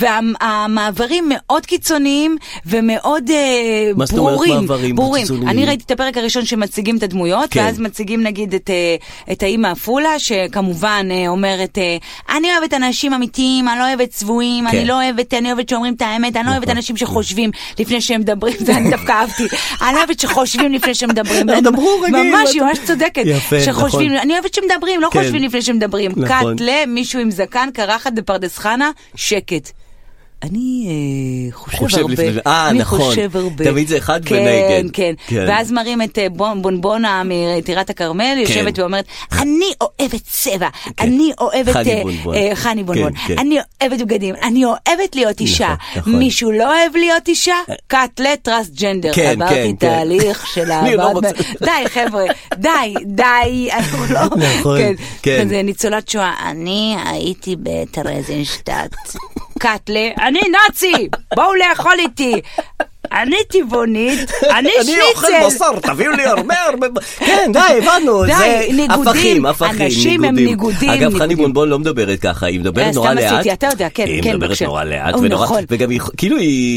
והמעברים מאוד קיצוניים ומאוד ברורים. מה זאת אומרת מעברים קיצוניים? אני ראיתי את הפרק הראשון שמציגים את הדמויות, ואז מציגים נגיד את האמא אפולה, שכמובן אומרת, אני אוהבת אנשים אמיתיים, אני לא אוהבת צבועים, אני אוהבת שאומרים את האמת, אני לא אוהבת אנשים שחושבים לפני שהם מדברים, זה אני דווקא אהבתי. אני לא אוהבת שחושבים לפני שהם מדברים. ממש, היא ממש צודקת. שחושבים, אני אוהבת שמדברים, לא חושבים לפני שמדברים. קאט למישהו עם זקן, קרחת בפרדס חנה, שקט. אני חושב הרבה. אני חושב הרבה. תמיד זה אחד ונגד. כן. ואז מראים את בונבונה מטירת הכרמל, יושבת ואומרת, אני אוהבת צבע, אני אוהבת חני בונבון, אני אוהבת בגדים, אני אוהבת להיות אישה. מישהו לא אוהב להיות אישה? קאט לטרנסג'נדר. עברתי תהליך של אהבת. די חבר'ה, די. נכון. זה ניצולת שואה. אני הייתי בטרזינשטט. קאטלה, אני נאצי, בואו לאכול איתי. אני טבעונית, אני שניצל. אני אוכל בשר, תביאו לי הרבה. כן, די, הבנו. די, ניגודים. אנשים הם ניגודים. אגב, חני בונבון לא מדברת ככה, היא מדברת נורא לאט. סתם עשיתי, אתה יודע, כן. היא מדברת נורא לאט. וגם כאילו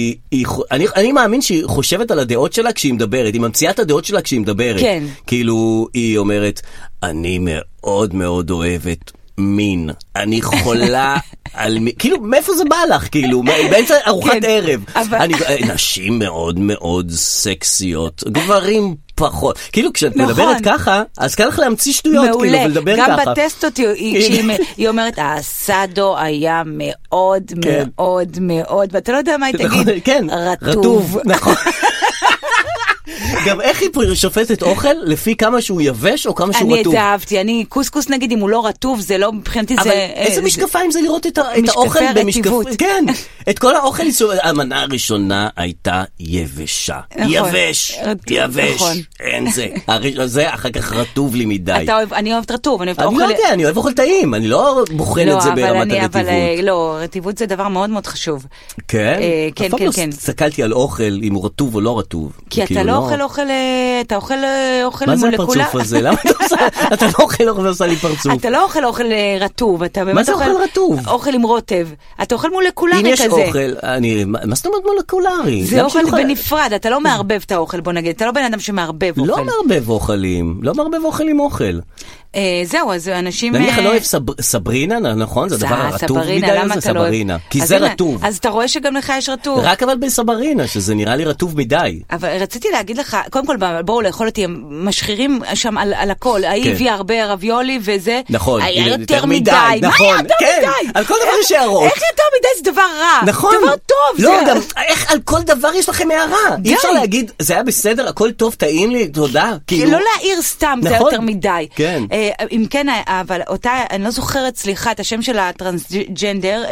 אני מאמין שהיא חושבת על הדעות שלה כשהיא מדברת, היא ממציאה את הדעות שלה כשהיא מדברת. כן. כאילו, היא אומרת, אני מאוד מאוד אוהבת מין, אני חולה על מין, כאילו מאיפה זה בא לך, כאילו באמצע ארוחת ערב, נשים מאוד מאוד סקסיות, גברים פחות, כאילו כשאת מדברת ככה, אז קל לך להמציא שטויות, כאילו, ולדבר ככה. גם בטסטות היא אומרת, הסאדו היה מאוד מאוד מאוד, ואתה לא יודע מה היא תגיד, רטוב. נכון. גם איך היא שופטת אוכל? לפי כמה שהוא יבש או כמה שהוא רטוב? אני את זה אהבתי. אני קוסקוס נגיד, אם הוא לא רטוב, זה לא, מבחינתי זה... אבל איזה משקפיים זה לראות את האוכל במשקפיים? כן, את כל האוכל, המנה הראשונה הייתה יבשה. יבש, אין זה. זה אחר כך רטוב לי מדי. אני אוהבת רטוב, אני לא יודע, אני אוהב אוכל טעים, אני לא בוחן את זה ברמת הרטיבות. לא, רטיבות זה דבר מאוד מאוד חשוב. כן? כן, כן. הסתכלתי על אוכל, אם הוא רטוב או לא רטוב. כי אתה לא אתה אוכל מה זה הפרצוף הזה? למה אתה לא אוכל ועושה לי פרצוף? אתה לא אוכל רטוב. מה זה אוכל רטוב? אוכל עם רוטב. אתה אוכל מולקולרי כזה. אם יש אוכל, מה זאת אומרת מולקולרי? זה אוכל בנפרד, אתה לא מערבב את האוכל, בוא נגיד. אתה לא בן אדם שמערבב אוכל. לא מערבב אוכלים. לא מערבב אוכל עם אוכל. זהו, אז אנשים... נניח אני לא אוהב סברינה, נכון? זה הדבר הרטוב מדי, זה סברינה. כי זה רטוב. אז אתה רואה שגם לך יש רטוב. רק אבל בסברינה, שזה נראה לי רטוב מדי. אבל רציתי להגיד לך, קודם כל, בואו לאכול אותי, הם משחירים שם על הכל. היא הביאה הרבה רביולי וזה. נכון. היה יותר מדי. נכון, כן. על כל דבר יש הערות. איך יותר מדי זה דבר רע? נכון. דבר טוב. לא, גם איך על כל דבר יש לכם הערה? אי אפשר להגיד, זה היה בסדר, הכל טוב, טעים לי, תודה. לא להעיר סתם, זה יותר מדי. כן. אם כן, אבל אותה, אני לא זוכרת, סליחה, את השם של הטרנסג'נדר,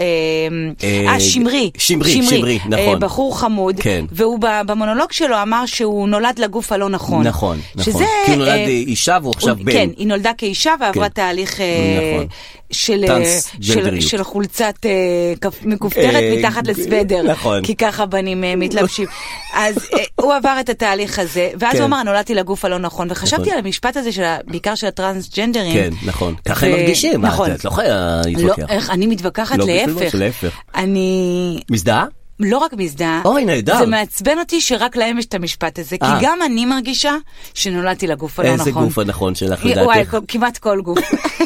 שמרי, נכון. בחור חמוד, כן. והוא במונולוג שלו אמר שהוא נולד לגוף הלא נכון. נכון, שזה, כי הוא נולד אישה והוא עכשיו בן. כן, היא נולדה כאישה ועברה תהליך של חולצת מכופתרת מתחת לסוודר, כי ככה בנים מתלבשים. אז הוא עבר את התהליך הזה, ואז הוא אמר, נולדתי לגוף הלא נכון, וחשבתי על המשפט הזה, בעיקר של הטרנסג'נדרים. כן, נכון. ככה הם מרגישים, את לא יכולה להתווכח. אני מתווכחת להפך. אני... מזדהה? לא רק מזדהה, זה מעצבן אותי שרק להם יש את המשפט הזה, כי גם אני מרגישה שנולדתי לגוף הלא נכון. איזה גוף הנכון שלך לדעתך? וואי, כמעט כל גוף.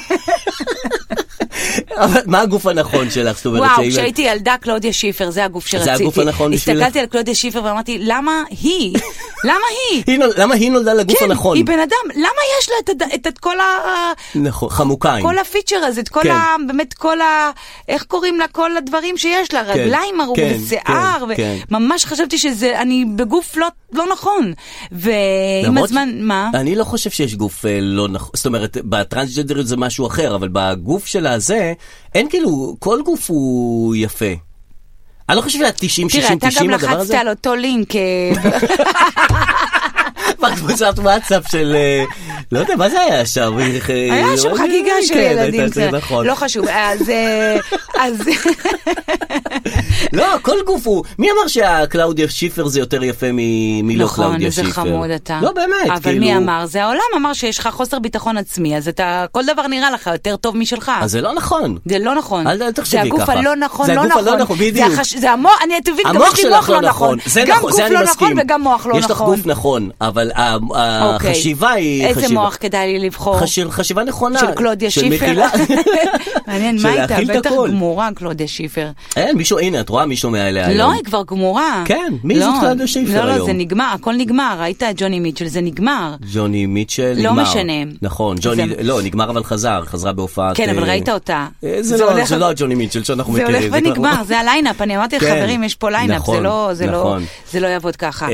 אבל מה הגוף הנכון שלך? וואו, כשהייתי ילדה, קלודיה שיפר, זה הגוף שרציתי. זה הגוף הנכון בשבילך? הסתכלתי על קלודיה שיפר ואמרתי, למה היא? למה היא נולדה לגוף הנכון? כן, היא בן אדם, למה יש לה את כל נכון, חמוקיים. כל הפיצ'ר הזה, את כל ה... באמת כל ה... איך קוראים לה? כל הדברים שיש לה, רגליים ארוך, שיער, וממש חשבתי שזה, אני בגוף לא נכון. ועם הזמן, מה? אני לא חושב שיש גוף לא נכון, זאת אומרת, בטרנסג'נדריות זה משהו אחר, אבל בגוף שלה זה, אין כאילו, כל גוף הוא יפה. אני לא חושב לה 90-60-90 הדבר הזה. תראה, אתה גם לחצת על אותו לינק. בקבוצת וואטסאפ של... לא יודע, מה זה היה שם? היה שם חגיגה של ילדים. לא חשוב, אז... לא, כל גוף הוא... מי אמר שהקלאודיה שיפר זה יותר יפה מלא קלאודיה שיפר? נכון, זה חמוד אתה. לא, באמת. אבל מי אמר? זה העולם אמר שיש לך חוסר ביטחון עצמי, אז אתה... כל דבר נראה לך יותר טוב משלך. אז זה לא נכון. זה לא נכון. אל תחשבי ככה. זה הגוף הלא נכון, זה הגוף הלא נכון, בדיוק. זה המוח, אני תבין, גם יש לי מוח לא נכון. גם גוף לא נכון וגם מוח לא נכון. יש לך גוף נכון, אבל החשיבה היא איזה מוח כדאי לי לבחור? חשיבה נכונה. של קלודיה שיפר. מעניין, מה הייתה? בטח גמורה, קלודיה שיפר. אין, מישהו, הנה, את רואה מישהו מעליה היום. לא, היא כבר גמורה. כן, מי זאת קלודיה שיפר היום? לא, זה נגמר, הכל נגמר. ראית ג'וני מיטשל, זה נגמר. ג'וני מיטשל נגמר. לא משנה. נכון, ג'וני, לא, נגמר אבל חזרה בהופעת... כן, אבל ראית אותה. זה לא ג'וני מיטשל שאנחנו מכירים. זה הולך ונגמר, זה הליינאפ. אני אמרתי לחברים, יש פה ליינאפ, זה לא יעבוד ככה.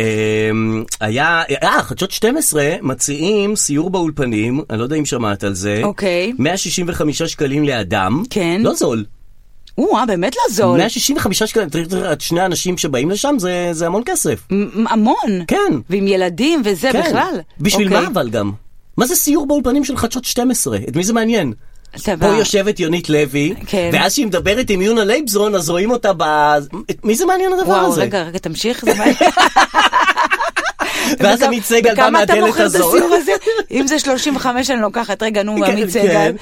חדשות 12 מציעים סיור באולפנים, אני לא יודע אם שמעת על זה. אוקיי. 165 שקלים לאדם. כן. לא זול. באמת לא זול. 165 שקלים, תראה, שני אנשים שבאים לשם, זה המון כסף. המון. כן. ועם ילדים וזה בכלל. בשביל מה אבל גם? מה זה סיור באולפנים של חדשות 12? את מי זה מעניין? פה יושבת יונית לוי, ואז שהיא מדברת עם יונה לייבזון, אז רואים אותה מי זה מעניין הדבר הזה? וואו, רגע, תמשיך, זה מעניין. ואז עמית סגל בא מהדלת הזו. אם זה 35 אני לוקחת, רגע, נו, עמית סגל.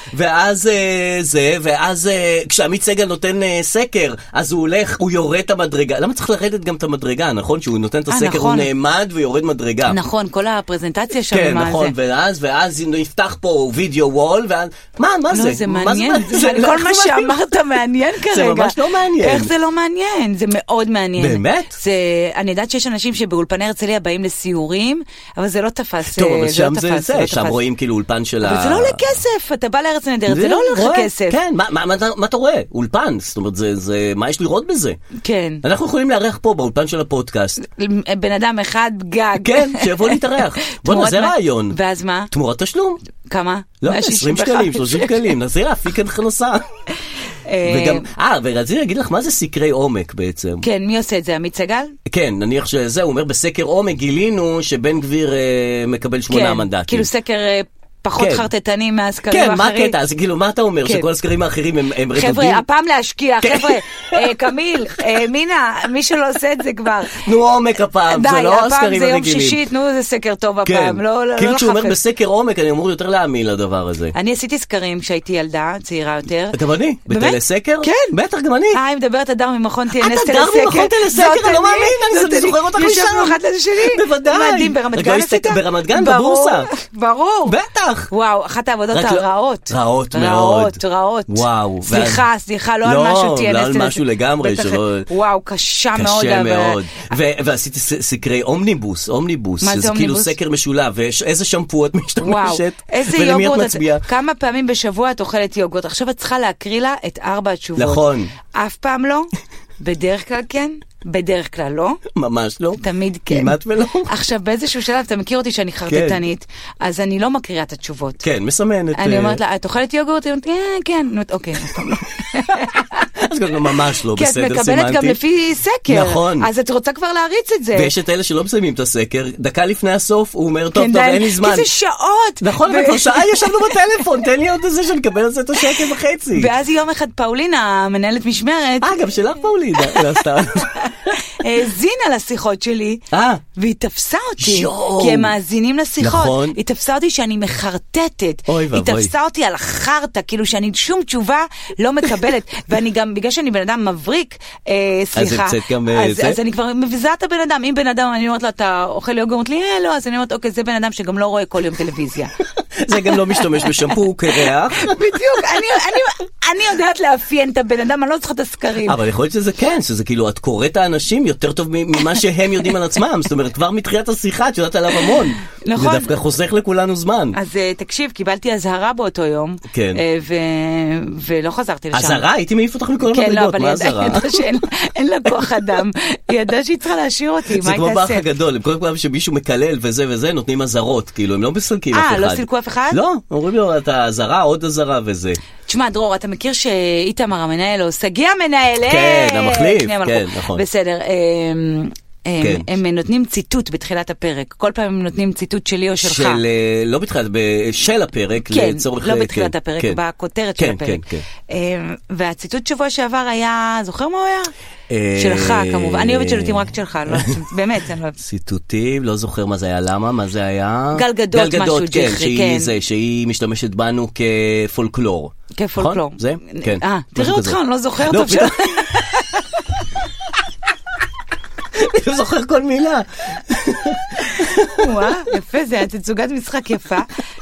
ואז כשעמית סגל נותן סקר, אז הוא הולך, הוא יורד את המדרגה. למה צריך לרדת גם את המדרגה, נכון? שהוא נותן את הסקר, הוא נעמד ויורד מדרגה. נכון, כל הפרזנטציה שם. כן, נכון, ואז נפתח פה וידאו וול, מה זה? לא, זה מעניין. כל מה שאמרת מעניין כרגע. זה ממש לא מעניין. איך זה לא מעניין? זה מאוד מעניין. באמת? אני יודעת שיש אנשים שבאולפני הרצליה באים לסיור, ציורים, אבל זה לא תפס. טוב, אבל שם זה, שם רואים כאילו אולפן של אבל זה לא עולה כסף, אתה בא לארץ נהדרת, זה לא עולה לך כסף. כן, מה אתה רואה? אולפן, זאת אומרת, מה יש לראות בזה? כן. אנחנו יכולים לארח פה באולפן של הפודקאסט. בן אדם אחד גג. כן, שיבוא להתארח. בוא, זה רעיון. ואז מה? תמורת תשלום. כמה? לא, 20 שקלים, 30 שקלים, נעשה להפיק הכנסה. וגם, ורציתי להגיד לך, מה זה סקרי עומק בעצם? כן, מי עושה את זה? עמית סגל? כן, נניח שזה, הוא אומר, בסקר עומק גילינו שבן גביר מקבל 8 מנדטים. כאילו סקר פחות חרטטני מהסקרים האחרים. כן, מה הקטע? אז כאילו, מה אתה אומר? שכל הסקרים האחרים הם רדודים? חבר'ה, הפעם להשקיע, חבר'ה, קמיל, מינה, מי שלא עושה את זה כבר. נו, עומק הפעם, זה לא הסקרים הרגילים. די, הפעם זה יום שישי, תנו זה סקר טוב הפעם, לא לחפש. כאילו כשהוא אומר בסקר עומק, אני אמור יותר להאמין לדבר הזה. אני עשיתי סקרים כשהייתי ילדה, צעירה יותר. גם אני? בטלסקר? כן. בטח, גם אני. היא מדברת אדר ממכון TNS טלסקר. אתה דר ממכון טלסקר? אני לא מאמין, אני זוכר אותך משם. ישבנו אחת לשני. בוודאי. מדהים, ברמת גן עשית? ברמת גן, בבורסה. ברור. בטח. וואו, אחת העבודות הרעות. רעות מאוד. רעות. וואו. סליחה, לא על משהו TNS. לא על משהו לגמרי. וואו, קשה מאוד. קשה מאוד. ועשיתי סקרי אומניבוס. שזה כאילו סקר משולב. ואיזה שמפו את משתמשת. ולמי את מצביעה. כמה פעמים בשבוע את אוכלת יוגורט. עכשיו את צריכה להקריא לה את 4 התשובות. נכון. אף פעם לא. בדרך כלל כן. בדרך כלל לא. ממש לא. תמיד כן. כמעט ולא. עכשיו, באיזשהו שלב, אתה מכיר אותי שאני חרטטנית, אז אני לא מקריאה את התשובות. כן, מסמנת. אני אומרת לה, את אוכלת יוגורט? היא אומרת, כן. אוקיי, אז פעם לא. אז גם ממש לא, בסדר, סימנתי. כי את מקבלת גם לפי סקר. נכון. אז את רוצה כבר להריץ את זה. ויש את אלה שלא מסיימים את הסקר, דקה לפני הסוף, הוא אומר, טוב, אין לי זמן. כי זה שעות. נכון, וכבר שעה ישבנו בטלפון, תן לי עוד איזה שנקבל על זה את השקל וחצי. ואז יום אחד פאולינה, מנהלת משמרת. גם שלך פאולינה. האזינה לשיחות שלי, והיא תפסה אותי, כי הם מאזינים לשיחות. נכון. היא תפסה אותי שאני מחרטטת. היא תפסה אותי על החרטה, כאילו שאני שום תשובה לא מקבלת. ואני גם, בגלל שאני בן אדם מבריק, סליחה. אז אני כבר מביזה את הבן אדם. אם בן אדם, אני אומרת לו, אתה אוכל יוגורט? לי, לא. אז אני אומרת, אוקיי, זה בן אדם שגם לא רואה כל יום טלוויזיה. זה גם לא משתמש בשמפו כריח. בדיוק, אני יודעת לאפיין את הבן אדם, אני לא צריכה את הסקרים. אבל יכול להיות שזה כן, שזה כאילו, את קוראת האנשים יותר טוב ממה שהם יודעים על עצמם. זאת אומרת, כבר מתחילת השיחה, את יודעת עליו המון. נכון. זה דווקא חוסך לכולנו זמן. אז תקשיב, קיבלתי הזהרה באותו יום. כן. ולא חזרתי לשם. הזהרה? הייתי מעיף אותך מכל המדרגות, מה הזהרה? כן, לא, אבל היא ידעה שאין לה כוח אדם. היא ידעה שהיא צריכה להשאיר אותי, זה כמו באח הגדול, כל פעם שמישהו מקלל וזה, נותנים הזהרות, כאילו, הם לא מסלקים אף אחד. לא סילקו אף אחד? לא, אומרים לו, אתה הזהרה, עוד הזהרה וזה. תשמע, דרור, אתה מכיר שאיתמר המנהל, או סגי המנהל, כן, המחליף, כן, נכון. בסדר, הם נותנים ציטוט בתחילת הפרק, כל פעם הם נותנים ציטוט שלי או שלך. לא בתחילת, של הפרק, כן, לא בתחילת הפרק, בכותרת של הפרק. והציטוט שבוע שעבר היה, זוכר מה הוא היה? שלך, כמובן. אני אוהבת שיטוטים רק שלך, באמת, אני לא... ציטוטים, לא זוכר מה זה היה, למה? מה זה היה? גלגדות, משהו ג'חרי, כן. שהיא משתמשת בנו כפולקלור. כפולקלור. זה? כן. תראה אותך, אני לא זוכר טוב שלך. אני לא זוכר כל מילה. וואה, יפה, זה היה תצוגת משחק יפה.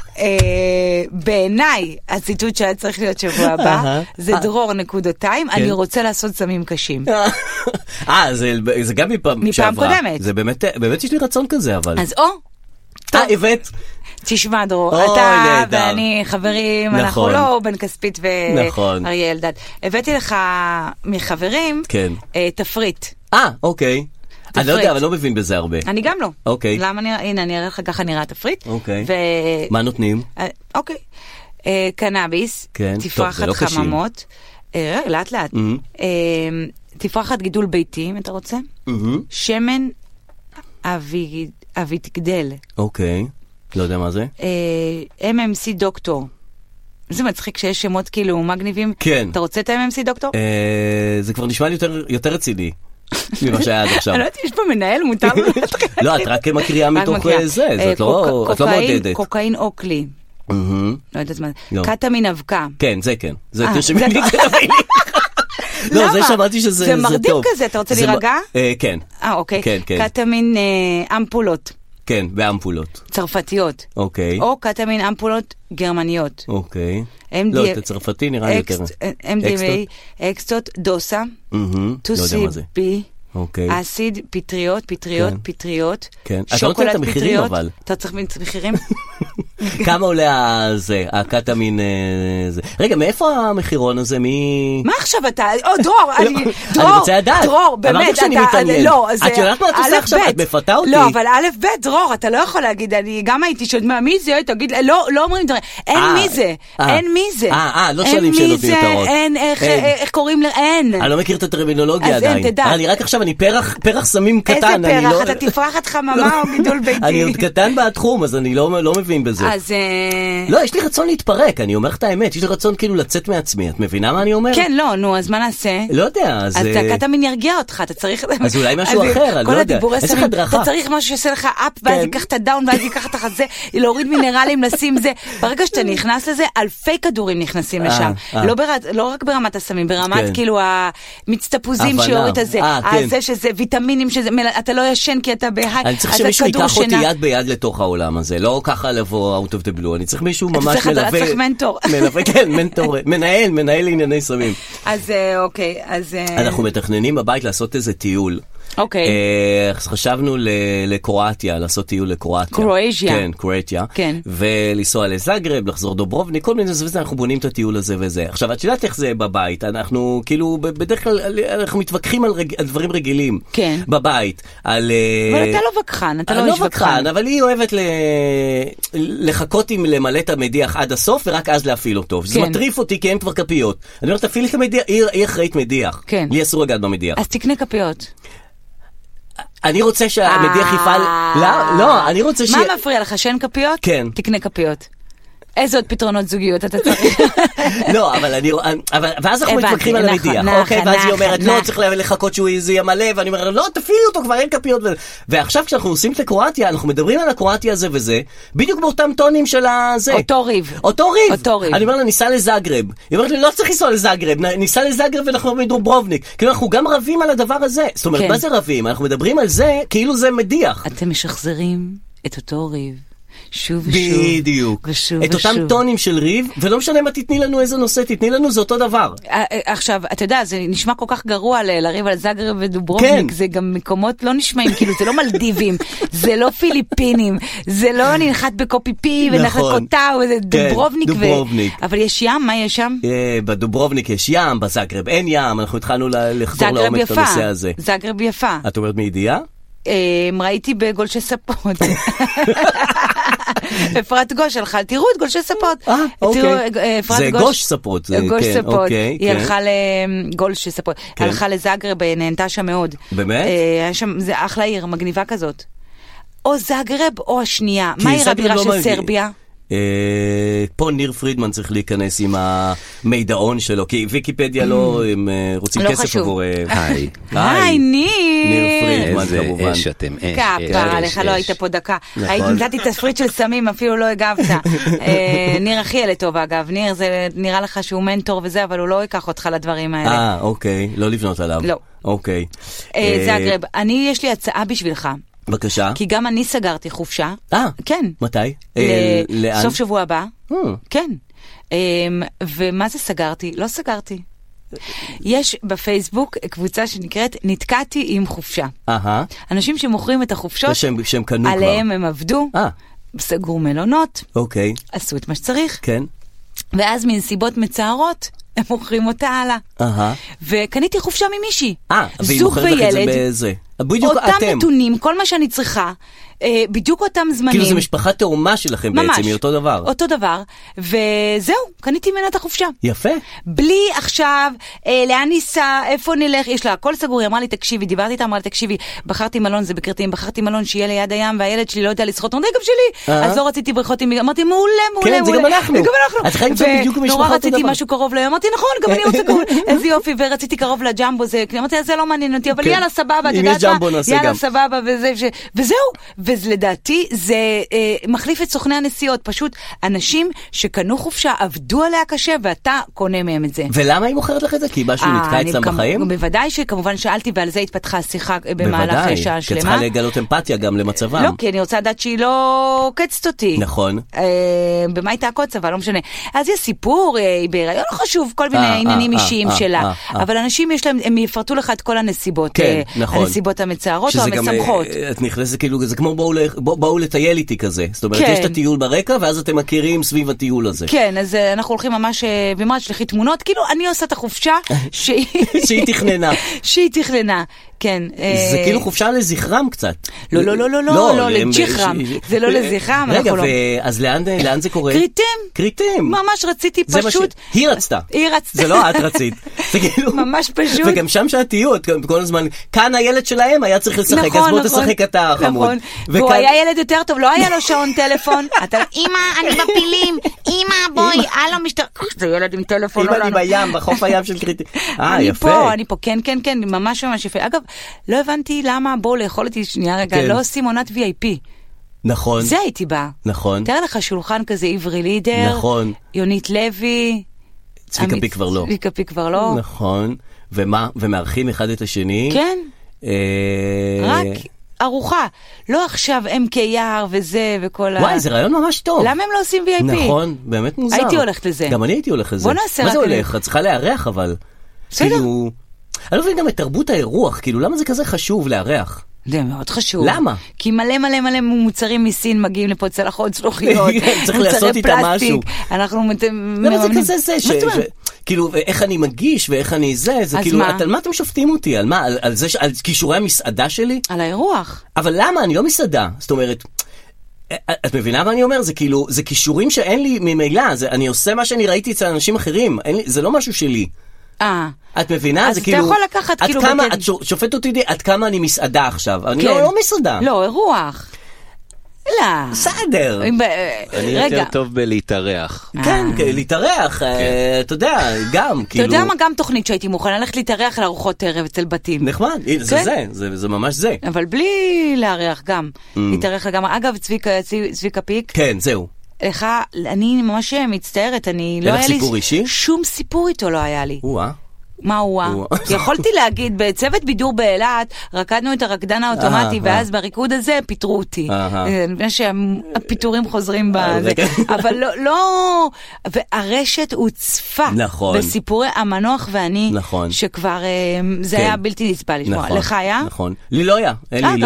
בעיניי, הציטוט שהיה צריך להיות שבוע הבא, זה דרור נקודותיים, אני רוצה לעשות סמים קשים. זה גם מפעם שעברה. קודמת. זה באמת יש לי רצון כזה, אבל. אז הבאת. תשמע דרור, אתה ואני חברים, אנחנו לא בן כספית ואריה אלדד. הבאתי לך מחברים תפריט. אוקיי. אני לא יודע, אבל לא מבין בזה הרבה. אני גם לא. אוקיי. למה הנה, אני אראה לך ככה נראה תפריט. אוקיי. מה נותנים? אוקיי. קנאביס, תפרחת חממות, לאט לאט. תפרחת גידול ביתי, אם אתה רוצה. שמן אביתגדל. אוקיי. לא יודע מה זה. MMC דוקטור. זה מצחיק שיש שמות כאילו מגניבים. כן. אתה רוצה את ה-MMC דוקטור? זה כבר נשמע לי יותר רציני. ממה שהיה עד עכשיו. אני לא יודעת, יש פה מנהל, מותר לו. לא, את רק מקריאה מתוך זה, את לא מעודדת. קוקאין אוקלי. לא יודעת מה זה. קטמין אבקה. כן, זה כן. זה תרשמי לי קטמין. לא, זה שמעתי שזה טוב. זה מרדים כזה, אתה רוצה להירגע? כן. אוקיי. קטמין אמפולות. כן, באמפולות. צרפתיות. אוקיי. או קטמין אמפולות גרמניות. אוקיי. לא, את הצרפתי נראה יותר. MDMA, אקסטות, דוסה, 2CB, אוקיי. אסיד, פטריות, כן. אתה לא נותן את המחירים אבל. אתה צריך מחירים? כמה עולה הקטמין זה? רגע, מאיפה המחירון הזה? מה עכשיו אתה? דרור, אני רוצה לדעת. דרור, באמת. אמרתי שאני מתעניין. את יודעת מה את עושה עכשיו? את מפתה אותי. לא, אבל א' ב', דרור, אתה לא יכול להגיד, אני גם הייתי שואלת, מי זה? תגיד, לא אומרים דברים. אין מי זה. אין מי זה. לא שואלים שאלות מיותרות. אין, איך קוראים אין. אני לא מכיר את הטרמינולוגיה עדיין. אז אין, תדע. אני רק עכשיו, אני פרח סמים קטן. איזה פרח? אתה תפרחת חממה או גידול ביתי? אני עוד קטן בתחום, אז אני לא מבין בזה. אז... לא, יש לי רצון להתפרק, אני אומר לך את האמת, יש לי רצון כאילו לצאת מעצמי, את מבינה מה אני אומר? כן, לא, נו, אז מה נעשה? לא יודע, אז... אז הקטמין ירגיע אותך, אתה צריך... אז אולי משהו אחר, אני לא יודע. איזה חדרכה. אתה צריך משהו שעושה לך אפ, ואז ייקח את הדאון, ואז ייקח את החזה, להוריד מינרלים, לשים זה. ברגע שאתה נכנס לזה, אלפי כדורים נכנסים לשם. לא רק ברמת הסמים, ברמת כאילו המצטפוזים שיוריד הזה. זה שזה ויטמינים, אתה לא ישן כי אתה בהיי. אני צריך שמישהו ייקח אותי יד ביד לתוך העולם הזה, לא ככה לבוא out of the blue. אני צריך מישהו ממש מלווה. אתה צריך מנטור. כן, מנטור, מנהל ענייני סמים. אז אוקיי, אז... אנחנו מתכננים בבית לעשות איזה טיול. אוקיי. חשבנו לקרואטיה, לעשות טיול לקרואטיה. קרואטיה. כן, קרואטיה. כן. ולנסוע לזאגרב, לחזור דוברובניק, כל מיני וזה, אנחנו בונים את הטיול הזה וזה. עכשיו, את יודעת איך זה בבית? אנחנו כאילו, בדרך כלל, אנחנו מתווכחים על דברים רגילים. כן. בבית. אבל אתה לא וכחן, אתה לא איש וכחן. אבל היא אוהבת לחכות עם למלא את המדיח עד הסוף, ורק אז להפעיל אותו. זה מטריף אותי, כי אין כבר כפיות. אני אומר, תפעיל את המדיח, היא אחראית מדיח. כן. לי אסור לגעת במדיח. אז תקנה כפיות. אני רוצה שהמדיח יפעל... לא, אני רוצה מה מפריע לך? שאין כפיות? כן. תקנה כפיות. איזה עוד פתרונות זוגיות אתה צריך? לא, אבל ואז אנחנו מתווכחים על המדיח, אוקיי? ואז היא אומרת, לא, צריך לחכות שהוא יהיה מלא, ואני אומר, לא, תפעילי אותו, כבר אין כפיות. ועכשיו כשאנחנו עושים את הקרואטיה, אנחנו מדברים על הקרואטיה הזה וזה, בדיוק באותם טונים של הזה. אותו ריב. אני אומר לה, ניסע לזאגרב. היא אומרת לי, לא צריך לנסוע לזאגרב, ניסע לזאגרב ואנחנו מדוברובניק. כאילו אנחנו גם רבים על הדבר הזה. זאת אומרת, מה זה רבים? אנחנו מדברים על זה כאילו זה מדיח. אתם משחזרים את אותו ריב. שוב ושוב. בדיוק. את אותם טונים של ריב, ולא משנה מה תתני לנו איזה נושא, תתני לנו זה אותו דבר. עכשיו, אתה יודע, זה נשמע כל כך גרוע לריב על זאגרב ודוברובניק, זה גם מקומות לא נשמעים, כאילו זה לא מלדיבים, זה לא פיליפינים, זה לא ננחת בקופיפי ונחת קוטאו, זה דוברובניק. אבל יש ים, מה יש שם? בדוברובניק יש ים, בזאגרב אין ים, אנחנו התחלנו לחזור לעומק את הנושא הזה. זאגרב יפה. את אומרת מידיעה? ראיתי בגולשי ספות. אפרת גוש הלכה, תראו את גולשי ספות. זה גוש ספות. גוש ספות. היא הלכה לגולשי ספות. הלכה לזאגרב, נהנתה שם מאוד. באמת? זה אחלה עיר, מגניבה כזאת. או זאגרב או השנייה. מה עיר הבירה של סרביה? פה ניר פרידמן צריך להיכנס עם המידעון שלו, כי ויקיפדיה לא, הם רוצים כסף עבור... היי, ניר פרידמן כמובן. אש אתם, אש. כפרה עליך, לא היית פה דקה. נתתי תספריט של סמים, אפילו לא הגבת. ניר הכי ילד טוב אגב, ניר זה נראה לך שהוא מנטור וזה, אבל הוא לא ייקח אותך לדברים האלה. אוקיי, לא לבנות עליו. לא. אוקיי. זאגרב, יש לי הצעה בשבילך. בבקשה. כי גם אני סגרתי חופשה. כן. מתי? לאן? סוף שבוע הבא. כן. ומה זה סגרתי? לא סגרתי. יש בפייסבוק קבוצה שנקראת נתקעתי עם חופשה. אנשים שמוכרים את החופשות, שהם קנו כבר. עליהם הם עבדו, סגרו מלונות, אוקיי. עשו את מה שצריך. כן. ואז מנסיבות מצערות, הם מוכרים אותה הלאה. וקניתי חופשה ממישהי. והיא מוכרת לך את זה באיזה? אותם נתונים, כל מה שאני צריכה, בדיוק אותם זמנים. כאילו זה משפחה תאומה שלכם בעצם, היא אותו דבר. אותו דבר, וזהו, קניתי ממנה את החופשה. יפה. בלי עכשיו, לאן ניסע, איפה נלך, יש לה הכל סגור, היא אמרה לי תקשיבי, דיברתי איתה, אמרה לי תקשיבי, בחרתי מלון, זה בקרתים, בחרתי מלון שיהיה ליד הים, והילד שלי לא יודע לשחות, אמרתי גם שלי, אז לא רציתי בריכות, אמרתי מעולה, כן, זה גם אנחנו. אז חיים קצת בדיוק המשפחה אותו דבר. ונורא רציתי משהו קרוב לים, אמרתי נכון, גם אני רוצה קרוב, איזה יופי, ורציתי קרוב לג'מבו, אמרתי זה לא מעניין אותי, אבל יאללה סבבה, את יודעת שם בוא נעשה גם. יאללה, סבבה, וזהו. ולדעתי זה מחליף את סוכני הנסיעות. פשוט אנשים שקנו חופשה, עבדו עליה קשה, ואתה קונה מהם את זה. ולמה היא מוכרת לך את זה? כי משהו נתקע אצלם בחיים? בוודאי שכמובן שאלתי, ועל זה התפתחה שיחה במהלך שעה שלמה. כי צריכה לגלות אמפתיה גם למצבם. לא, כי אני רוצה לדעת שהיא לא קצת אותי. נכון. במה הייתה הקוץ, אבל לא משנה. אז יש סיפור, היא בהיריון, לא חשוב, כל מיני עניינים אישיים שלה. אבל אנשים יש להם, הם יפרטו לך את כל הנסיבות. הנסיבות המצערות או המשמחות. את נכנסת, כאילו, זה כמו בואו לטייל איתי כזה. זאת אומרת, יש את הטיול ברקע, ואז אתם מכירים סביב הטיול הזה. כן, אז אנחנו הולכים ממש, במרץ שלחי תמונות, כאילו, אני עושה את החופשה שהיא תכננה. שהיא תכננה. כן. זה כאילו חופשה לזכרם קצת. לא, לג'יחרם. זה לא לזכרם. רגע, אז לאן זה קורה? קריטים. ממש רציתי פשוט. היא רצתה. זה לא את רצית. ממש פשוט. וגם שם שאת תהיו, כל הזמן, כאן הילד שלהם היה צריך לשחק, אז בוא תשחק אתה חמוד. נכון, והוא היה ילד יותר טוב, לא היה לו שעון טלפון. אמא, אני בפילים. אמא, בואי, הלו משטר. זה ילד עם טלפון. אמא, אני בים, בחוף הים של קריטים. יפה. אני פה, כן, ממש יפה. אגב, לא הבנתי למה בואו לאכול אותי שנייה רגע, לא עושים עונת VIP. נכון. זה הייתי בא. נכון. תאר לך שולחן כזה עברי לידר. נכון. יונית לוי. צביקה פי כבר לא. צביקה פי כבר לא. נכון. ומה? ומארחים אחד את השני. כן. רק ארוחה. לא עכשיו MKR וזה וכל וואי, זה רעיון ממש טוב. למה הם לא עושים VIP? נכון, באמת מוזר. הייתי הולכת לזה. גם אני הייתי הולך לזה. בוא נעשה מה זה הולך? את צריכה לארח אבל. בסדר. אני לא מבין גם את תרבות האירוח, כאילו למה זה כזה חשוב לארח? זה מאוד חשוב. למה? כי מלא מוצרים מסין מגיעים לפה, צלחות, זלוחיות, צריך לעשות איתה משהו. אנחנו למה זה כזה זה? כאילו, איך אני מגיש ואיך אני זה כאילו, על מה אתם שופטים אותי? על מה? על זה, על כישורי המסעדה שלי? על האירוח. אבל למה? אני לא מסעדה. זאת אומרת, את מבינה מה אני אומר? זה כאילו, זה כישורים שאין לי ממילא, אני עושה מה שאני ראיתי אצל אנשים אחרים, זה לא משהו שלי. את מבינה? אז אתה יכול לקחת כאילו... את שופט אותי עד כמה אני מסעדה עכשיו. אני לא מסעדה. לא, אירוח. לא. בסדר. אני יותר טוב בלהתארח. כן, להתארח. אתה יודע, גם אתה יודע מה? גם תוכנית שהייתי מוכנה ללכת להתארח לארוחות ערב אצל בתים. נחמד, זה ממש זה. אבל בלי לארח גם. להתארח לגמרי. אגב, צביקה פיק. כן, זהו. לך, אני ממש מצטערת, אני לא היה לי שום סיפור איתו לא היה לי. מה הוא? יכולתי להגיד, בצוות בידור באילת, רקדנו את הרקדן האוטומטי, ואז בריקוד הזה פיטרו אותי. לפני שהפיטורים חוזרים בזה. אבל לא... והרשת הוצפה בסיפורי המנוח ואני, שכבר זה היה בלתי נסבל לשמוע. לך היה? נכון. לי לא היה.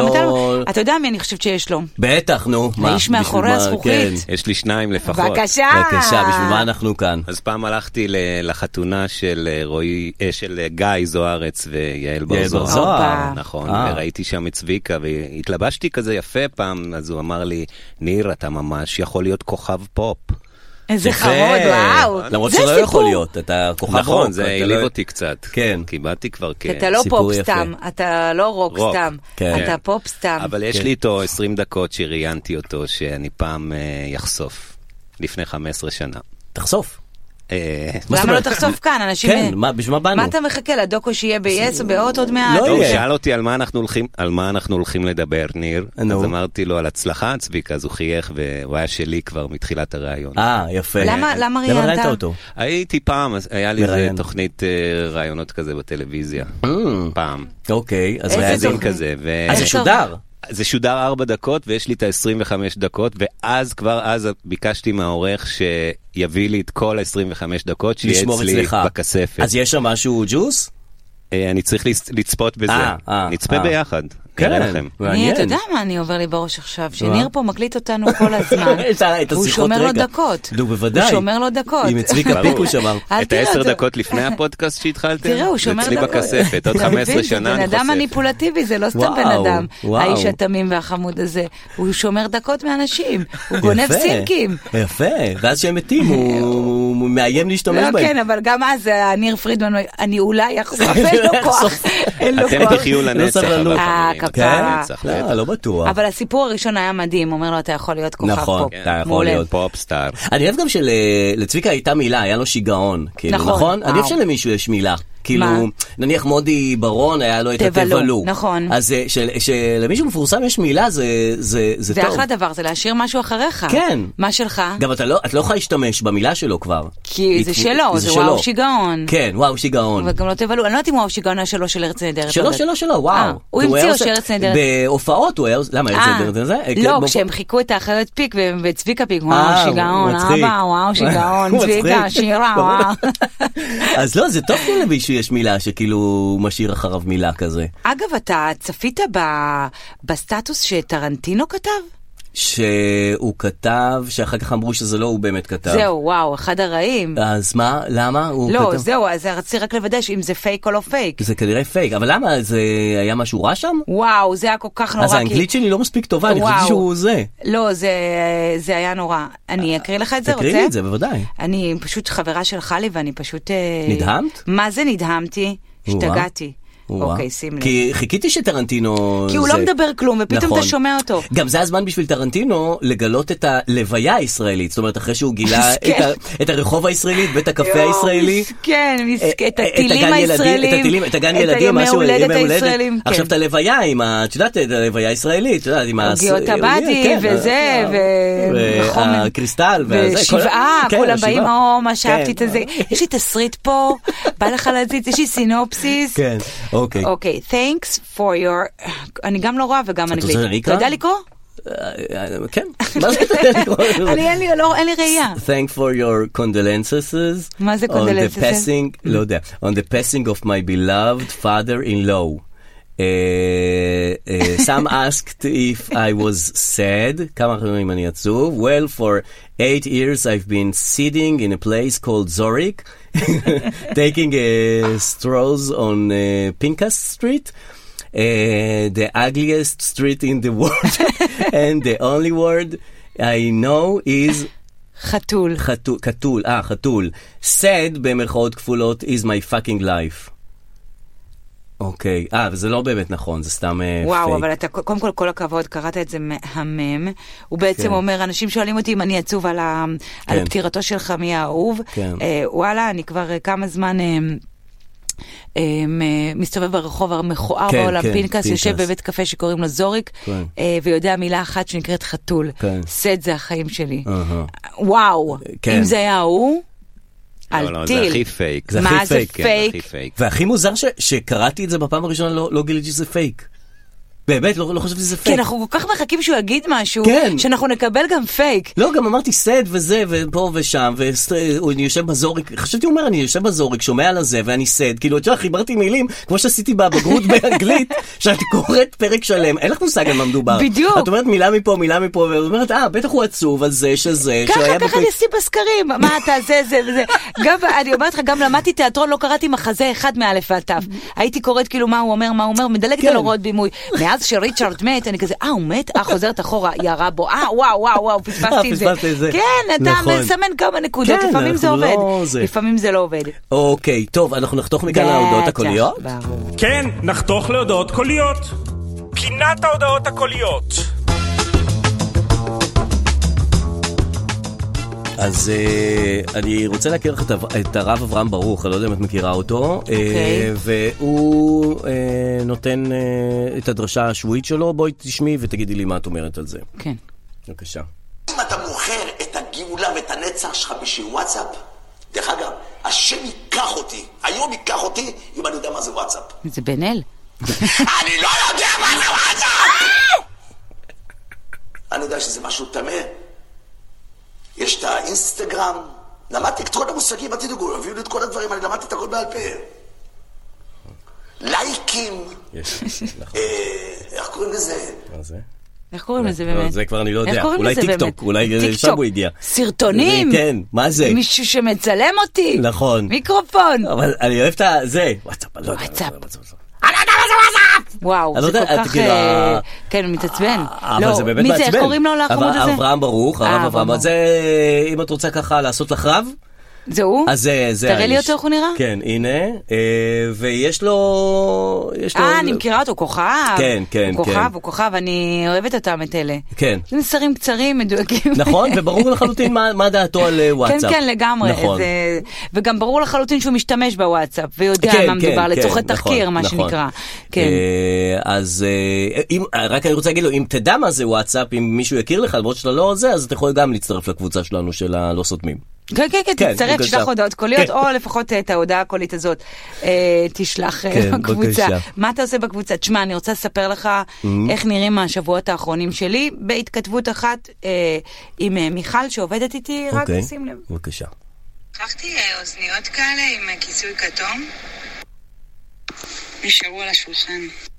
אתה יודע מי אני חושבת שיש לו? בטח, נו. האיש מאחורי הזכוכית. יש לי 2 לפחות. בבקשה. בשביל מה אנחנו כאן? אז פעם הלכתי לחתונה של רועי... של גיא זוארץ ויעל בר זוהר. נכון, וראיתי שם את צביקה, והתלבשתי כזה יפה פעם, אז הוא אמר לי, ניר, אתה ממש יכול להיות כוכב פופ. איזה חמוד, וואו. למרות שלא יכול להיות, אתה כוכב רוק. נכון, זה העליב אותי קצת. כן. כי באתי כבר אתה לא פופ סתם, אתה לא רוק סתם, אתה פופ סתם. אבל יש לי איתו 20 דקות שראיינתי אותו, שאני פעם יחשוף, לפני 15 שנה. תחשוף. למה לא תחשוף כאן? אנשים... כן, בשביל מה באנו? מה אתה מחכה? לדוקו שיהיה ב-yes או באות עוד מעט? הוא שאל אותי על מה אנחנו הולכים לדבר, ניר. אז אמרתי לו על הצלחה, צביקה, אז הוא חייך, והוא היה שלי כבר מתחילת הרעיון. יפה. למה ראיינת אותו? הייתי פעם, היה לי איזה תוכנית רעיונות כזה בטלוויזיה. פעם. אוקיי. איזה תוכנית? אז זה שודר. זה שודר 4 דקות, ויש לי את ה-25 דקות, ואז כבר אז ביקשתי מהעורך שיביא לי את כל ה-25 דקות, שיהיה אצלי בכספת. אז יש שם משהו ג'וס? אני צריך לצפות בזה. נצפה ביחד. כן, אתה יודע מה אני עובר לי בראש עכשיו? שניר פה מקליט אותנו כל הזמן. הוא שומר לו דקות. בוודאי. הוא שומר לו דקות. עם צביקה פיק הוא שמר. את 10 דקות לפני הפודקאסט שהתחלתם? תראה, הוא שומר דקות. אצלי בכספת, עוד 15 שנה אני חושף. בן אדם מניפולטיבי, זה לא סתם בן אדם. האיש התמים והחמוד הזה. הוא שומר דקות מאנשים. הוא גונב סינקים. יפה. ואז שהם מתים, הוא מאיים להשתמש בהם. כן, אבל גם אז ניר פרידמן, אני אולי אחשוף, אין לו כוח. אתם תחיו לנצח. לא בטוח. אבל הסיפור הראשון היה מדהים, אומר לו אתה יכול להיות כוכב פופ. נכון, אתה יכול להיות פופ סטאר. אני אוהב גם שלצביקה הייתה מילה, היה לו שיגעון, נכון? אני אוהב שלמישהו יש מילה. כאילו, נניח מודי ברון היה לו את התבלו. נכון. אז שלמישהו מפורסם יש מילה, זה טוב. זה אחלה דבר, זה להשאיר משהו אחריך. כן. מה שלך? גם את לא יכולה להשתמש במילה שלו כבר. כי זה שלו, זה וואו שיגעון. כן, וואו שיגעון. וגם לא תבלו, אני לא יודעת אם וואו שיגעון היה שלו של ארץ נהדרת. שלו, וואו. הוא המציא או שארץ נהדרת. בהופעות הוא היה, למה ארץ נהדרת זה? לא, כשהם חיכו את האחרת פיק וצביקה פיק, וואו שיגעון, אבא, וואו שיגעון, צביקה, שירה, וואו. אז לא, זה טוב שלמישהו יש מילה שכאילו משאיר אחריו מילה כזה. אגב, אתה צפית בסטטוס שטרנטינו כתב? שהוא כתב, שאחר כך אמרו שזה לא הוא באמת כתב. זהו, וואו, אחד הרעים. אז מה? למה? לא, זהו, אז רציתי רק לוודא אם זה פייק או לא פייק. זה כנראה פייק, אבל למה? זה היה משהו רע שם? וואו, זה היה כל כך נורא. אז האנגלית שלי לא מספיק טובה, אני חושבת שהוא זה. לא, זה היה נורא. אני אקריא לך את זה, רוצה? תקריא לי את זה, בוודאי. אני פשוט חברה שלך לי, ואני פשוט... נדהמת? מה זה נדהמתי? השתגעתי. אוקיי, שים לב. כי חיכיתי שטרנטינו... כי הוא לא מדבר כלום, ופתאום אתה שומע אותו. גם זה הזמן בשביל טרנטינו לגלות את הלוויה הישראלית. זאת אומרת, אחרי שהוא גילה את הרחוב הישראלית, ואת הקפה הישראלי. כן, את הטילים הישראלים. את הגן ילדים, את ימי הולדת הישראלים. עכשיו את הלוויה, את יודעת, את הלוויה הישראלית, את יודעת, עם הגיעות הבאדי, וזה, והקריסטל, ושבעה, כולם באים, מה שאהבתי את זה. יש לי תסריט פה, בא לך להציץ, יש לי סינופסיס. כן. אוקיי, thanks for your... אני גם לא רואה וגם אנגלית. אתה יודע לקרוא? כן. מה זה אתה יודע לקרוא? אין לי ראייה. Thank for your condolences. מה זה condolences? לא יודע. On the passing of my beloved father-in-law. Some asked if I was sad. כמה חברים אני עצוב. Well, for 8 years I've been sitting in a place called Zurich, taking strolls on Pincus Street, the ugliest street in the world, and the only word I know is חתול. חתול. Sad במרכאות כפולות is my fucking life. אוקיי, וזה לא באמת נכון, זה סתם פייק. וואו, אבל אתה, קודם כל הכבוד, קראת את זה מהמם. הוא בעצם אומר, אנשים שואלים אותי אם אני עצוב על פטירתו של חמי האהוב. וואלה, אני כבר כמה זמן מסתובב ברחוב המכוער בעולם, פינקס, יושב בבית קפה שקוראים לו זוריק, ויודע מילה אחת שנקראת חתול. סד זה החיים שלי. וואו, אם זה היה הוא... לא, זה הכי פייק. מה זה פייק? והכי מוזר שקראתי את זה בפעם הראשונה, לא גיליתי שזה פייק. באמת, לא חשבתי שזה פייק. כי אנחנו כל כך מחכים שהוא יגיד משהו, שאנחנו נקבל גם פייק. לא, גם אמרתי סד וזה, ופה ושם, ואני יושב בזוריק, חשבתי אומר, אני יושב בזוריק, שומע על זה, ואני סד, כאילו, אתה יודע, חיברתי מילים, כמו שעשיתי בבגרות באנגלית, שאני קוראת פרק שלם, אין לך מושג על מה מדובר. בדיוק. את אומרת מילה מפה, ואת אומרת, בטח הוא עצוב על זה, שזה, ככה ניסי בסקרים, מה אתה, זה, וזה. גם, אני אומרת לך, גם למדתי תיאטרון, לא קראתי מחזה אחד מאלף ועד תו. הייתי קוראת כאילו מה הוא אומר, מדלגת על הוראות בימוי. מאז שריצ'רד מת, אני כזה, הוא מת, חוזרת אחורה, ירה בו, וואו, פספסתי את זה. כן, אתה מסמן כמה נקודות, לפעמים זה עובד. לפעמים זה לא עובד. אוקיי, טוב, אנחנו נחתוך מכאן להודעות הקוליות? כן, נחתוך להודעות קוליות. פינת ההודעות הקוליות. אז אני רוצה להכיר לך את הרב אברהם ברוך, אני לא יודע אם את מכירה אותו, והוא נותן את הדרשה השבועית שלו, בואי תשמעי ותגידי לי מה את אומרת על זה. כן. בבקשה. אם אתה מוכר את הגאולה ואת הנצח שלך בשביל וואטסאפ, דרך אגב, השם ייקח אותי, היום ייקח אותי, אם אני יודע מה זה וואטסאפ. זה בן אל. אני לא יודע מה זה וואטסאפ! אני יודע שזה משהו תמה. יש את האינסטגרם, למדתי את כל המושגים, אל תדאגו, הביאו לי את כל הדברים, אני למדתי את הכל בעל פה. לייקים, איך קוראים לזה? מה זה? איך קוראים לזה באמת? זה כבר אני לא יודע, אולי טיקטוק, אולי שם הוא הגיע. סרטונים? כן, מה זה? מישהו שמצלם אותי? נכון. מיקרופון. אבל אני אוהב את זה. וואטסאפ. וואו, זה כל כך... כן, הוא מתעצבן. אבל זה באמת מעצבן. מי זה, איך קוראים לו לחמוד הזה? אברהם ברוך, הרב אברהם. זה, אם את רוצה ככה לעשות לך רב, זהו? אז זה תראה לי אותו איך הוא נראה? כן, הנה. ויש לו... אני מכירה אותו, כוכב. כן, כן, כן. הוא כוכב, אני אוהבת אותם את אלה. כן. זה מסרים קצרים, מדויקים. נכון, וברור לחלוטין מה דעתו על וואטסאפ. כן, כן, לגמרי. נכון. וגם ברור לחלוטין שהוא משתמש בוואטסאפ, ויודע מה מדובר, לצורכי תחקיר, מה שנקרא. כן. אז רק אני רוצה להגיד לו, אם תדע מה זה וואטסאפ, אם מישהו יכיר לך, למרות שאתה לא זה, אז אתה יכול גם להצטרף לקבוצה שלנו של הלא סותמים. כן, כן, כן, תצטרף, תשלח הודעות קוליות, או לפחות את ההודעה הקולית הזאת תשלח בקבוצה. מה אתה עושה בקבוצה? תשמע, אני רוצה לספר לך איך נראים השבועות האחרונים שלי, בהתכתבות אחת עם מיכל שעובדת איתי, רק שים לב. בבקשה. לקחתי אוזניות כאלה עם כיסוי כתום, נשארו על השולחן.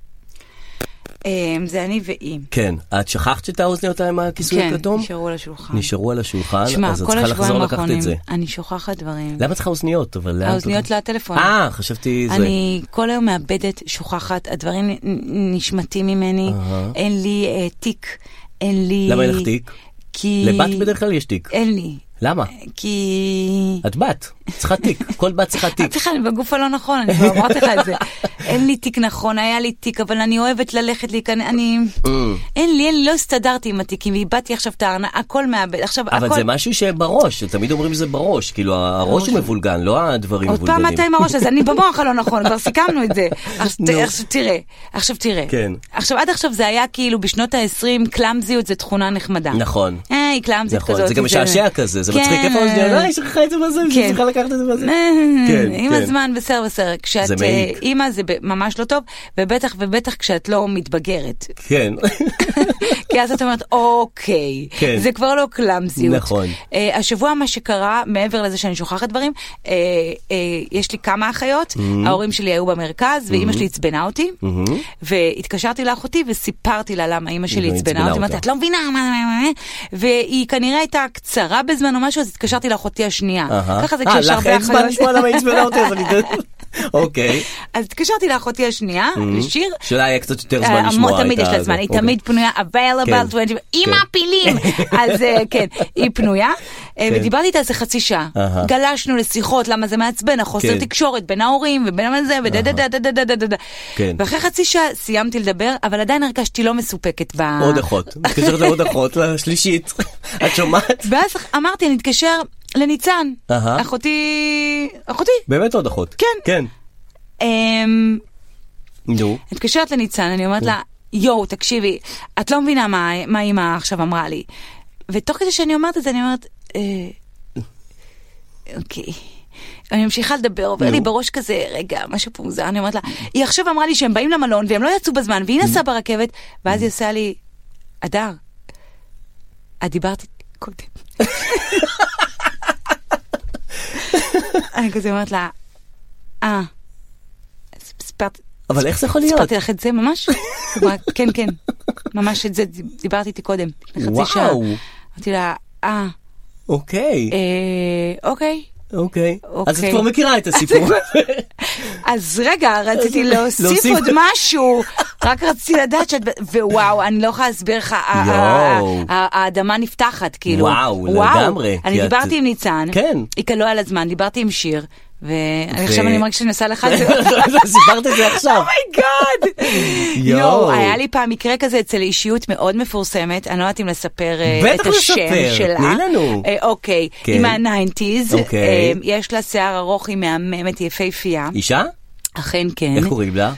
זה אני והיא. כן, את שכחת את האוזניות עם הכיסוי הכתום? כן, נשארו על השולחן. נשארו על השולחן, שמה, אז את צריכה לחזור לקחת את זה. אני שוכחת דברים. למה צריכה אוזניות? האוזניות לטלפון. חשבתי זה. אני כל היום מאבדת, שוכחת, הדברים נשמטים ממני, אין לי תיק, אין לי... למה אין לך תיק? לבת בדרך כלל יש תיק. אין לי. למה? כי... את בת, צריכה תיק, כל בת צריכה תיק. אני בגוף הלא נכון, אני כבר אמרתי לך את זה. אין לי תיק נכון, היה לי תיק, אבל אני אוהבת ללכת להיכנס, אין לי, לא הסתדרתי עם התיקים, ואיבדתי עכשיו את הארנה, הכל מאבד, עכשיו הכל... אבל זה משהו שבראש, תמיד אומרים זה בראש, כאילו הראש הוא מבולגן, לא הדברים מבולגנים. עוד פעם אתה עם הראש, אז אני במוח הלא נכון, כבר סיכמנו את זה. עכשיו תראה. עכשיו עד עכשיו זה היה כאילו בשנות ה-20, קלאמזיות זה תכונה נחמדה. נכון. היא קלאמזית כזאת. זה גם משעשע כזה, זה מצחיק איפה האוזניות, לא, שכחה את זה בזה, שצריכה לקחת את זה בזה. עם הזמן, בסדר. כשאת אימא זה ממש לא טוב, ובטח כשאת לא מתבגרת. כן. כי אז את אומרת, אוקיי, זה כבר לא קלאמזיות. נכון. השבוע מה שקרה, מעבר לזה שאני שוכחת דברים, יש לי כמה אחיות, ההורים שלי היו במרכז, ואימא שלי הצבנה אותי, והתקשרתי לאחותי וסיפרתי לה למה אימא שלי הצבנה אותי, אמרתי, את לא מבינה, והיא כנראה הייתה קצרה בזמן או משהו, אז התקשרתי לאחותי השנייה. ככה זה כשיש הרבה אחיות. לך אין זמן לשמוע למה הצבנה אותי, אז אני... אוקיי. אז התקשרתי לאחותי השנייה, לשיר. שאלה היה קצת יותר זמן לשמוע. תמיד יש לה זמן, היא תמיד פנויה, available, עם הפילים. אז כן, היא פנויה. ודיברתי איתה איזה חצי שעה. גלשנו לשיחות, למה זה מעצבן, החוסר תקשורת בין ההורים ובין זה, ודדדדדדדדדד. ואחרי חצי שעה סיימתי לדבר, אבל עדיין הרגשתי לא מסופקת. עוד אחות. מתקשרת לעוד אחות, לשלישית. את שומעת? ואז אמרתי, אני אתקשר לניצן. אחותי. באמת עוד אחות. כן. נו. התקשרת לניצן, אני אומרת לה, יואו, תקשיבי, את לא מבינה מה אמא עכשיו אמרה לי. ותוך כדי שאני אומרת את זה, אני אומרת, אוקיי. אני ממשיכה לדבר, עובר לי בראש כזה, רגע, משהו פה מוזר, אני אומרת לה, היא עכשיו אמרה לי שהם באים למלון, והם לא יצאו בזמן, והיא נסעה ברכבת, ואז היא עושה לי, אדר, את דיברת קודם. אני כזה אומרת לה, אבל איך זה יכול להיות? ספרתי לך את זה ממש? כן, ממש את זה, דיברתי איתי קודם, חצי שעה. אמרתי לה, אוקיי. אוקיי. אז את כבר מכירה את הסיפור. אז רגע, רציתי להוסיף עוד משהו. רק רציתי לדעת שאת... ווואו, אני לא יכולה להסביר לך, האדמה נפתחת, כאילו. וואו, לגמרי. אני דיברתי עם ניצן. כן. היא קלוע על הזמן, דיברתי עם שיר. ועכשיו אני מרגיש שאני עושה לך את זה. סיפרת את זה עכשיו. אומייגאד. יואו, היה לי פעם מקרה כזה אצל אישיות מאוד מפורסמת, אני לא יודעת אם לספר את השם שלה. תני לנו. אוקיי, עם ה-90s, יש לה שיער ארוך, היא מהממת, יפהפייה. אישה? אכן כן. איך קוראים לה?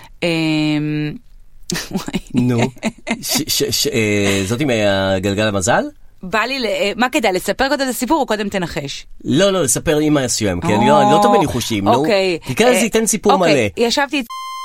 נו. זאת עם הגלגל המזל? בא לי, מה כדאי, לספר קודם את הסיפור או קודם תנחש? לא, לספר עם מסוים, כי אני לא טוב בניחושים, נו. כי כאן זה ייתן סיפור מלא. ישבתי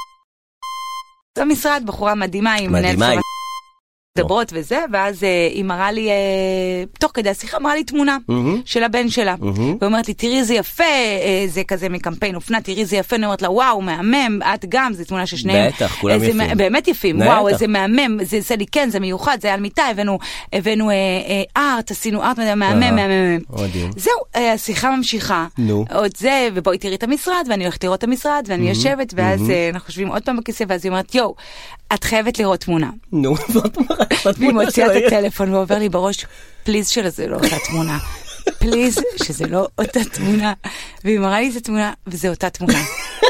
במשרד, בחורה מדהימה, עם מנהל דברות וזה, ואז היא מראה לי, תוך כדי השיחה, מראה לי תמונה של הבן שלה. ואומרת לי, תראי זה יפה, זה כזה מקמפיין אופנה, תראי זה יפה, אני אומרת לה, וואו, מהמם, את גם, זו תמונה ששניהם. בטח, כולם יפים. באמת יפים, וואו, איזה מהמם, זה עושה לי כן, זה מיוחד, זה על מיטה, הבאנו ארט, עשינו ארט, מהמם. זהו, השיחה ממשיכה. עוד זה, ובואי תראי את המשרד, ואני הולכת לראות את המשרד, ואני יושבת, ואז אנחנו חושבים עוד פעם בכיסא, ואז היא אומרת, יו, את חייבת לראות תמונה. נו, והיא מוציאה את הטלפון ועובר לי בראש, פליז שלה זה לא אותה תמונה. פליז, שזה לא אותה תמונה. והיא מראה לי את התמונה, וזה אותה תמונה.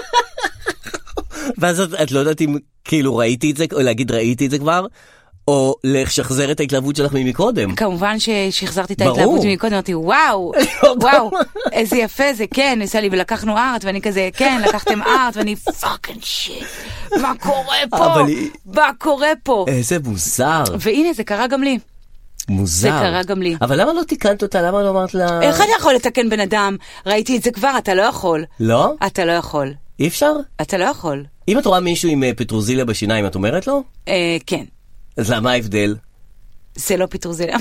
ואז את לא יודעת אם כאילו ראיתי את זה, או להגיד ראיתי את זה כבר, או לשחזר את ההתלהבות שלך ממקודם. כמובן ששחזרתי את ההתלהבות ממקודם, אמרתי, וואו, וואו, איזה יפה זה, כן, ניסה לי, ולקחנו ארט, ואני כזה, כן, לקחתם ארט, ואני פאקינג שיט, מה קורה פה? מה קורה פה? איזה מוזר. והנה, זה קרה גם לי. מוזר. זה קרה גם לי. אבל למה לא תיקנת אותה? למה לא אמרת לה... איך אני יכול לתקן בן אדם? ראיתי את זה כבר, אתה לא יכול. לא? אתה לא יכול. אי אפשר? אתה לא יכול. אם את רואה מישהו עם פטרוזיליה בשיניים, את אומרת לו? כן. אז למה ההבדל? זה לא פטרוזיליה.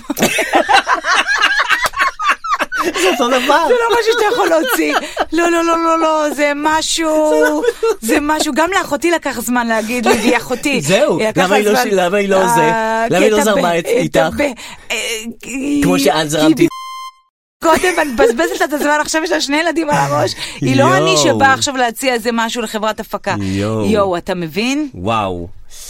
זה אותו דבר. זה לא משהו שאתה יכול להוציא. לא, לא, לא, לא, לא, זה משהו, זה משהו. גם לאחותי לקח זמן להגיד לי, והיא אחותי. זהו, למה היא לא זה? למה היא לא זרמה איתך? כמו שאת זרמתי. קודם אני מבזבזת את הזמן, עכשיו יש לה 2 ילדים על הראש. היא לא אני שבאה עכשיו להציע איזה משהו לחברת הפקה. יואו, אתה מבין? וואו.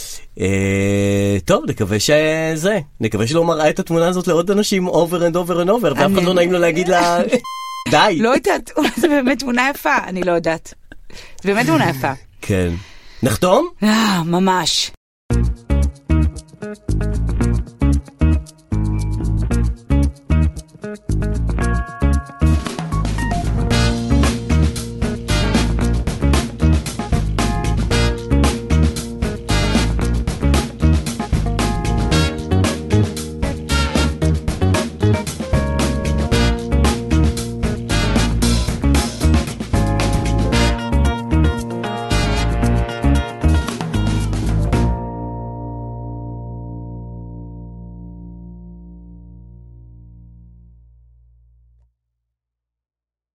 טוב, נקווה שלא מראה את התמונה הזאת לעוד אנשים over and over and over, ואף אחד לא נעים לו להגיד לה, די. לא יודעת, זה באמת תמונה יפה, אני לא יודעת. זה באמת תמונה יפה. כן. נחתום? ממש.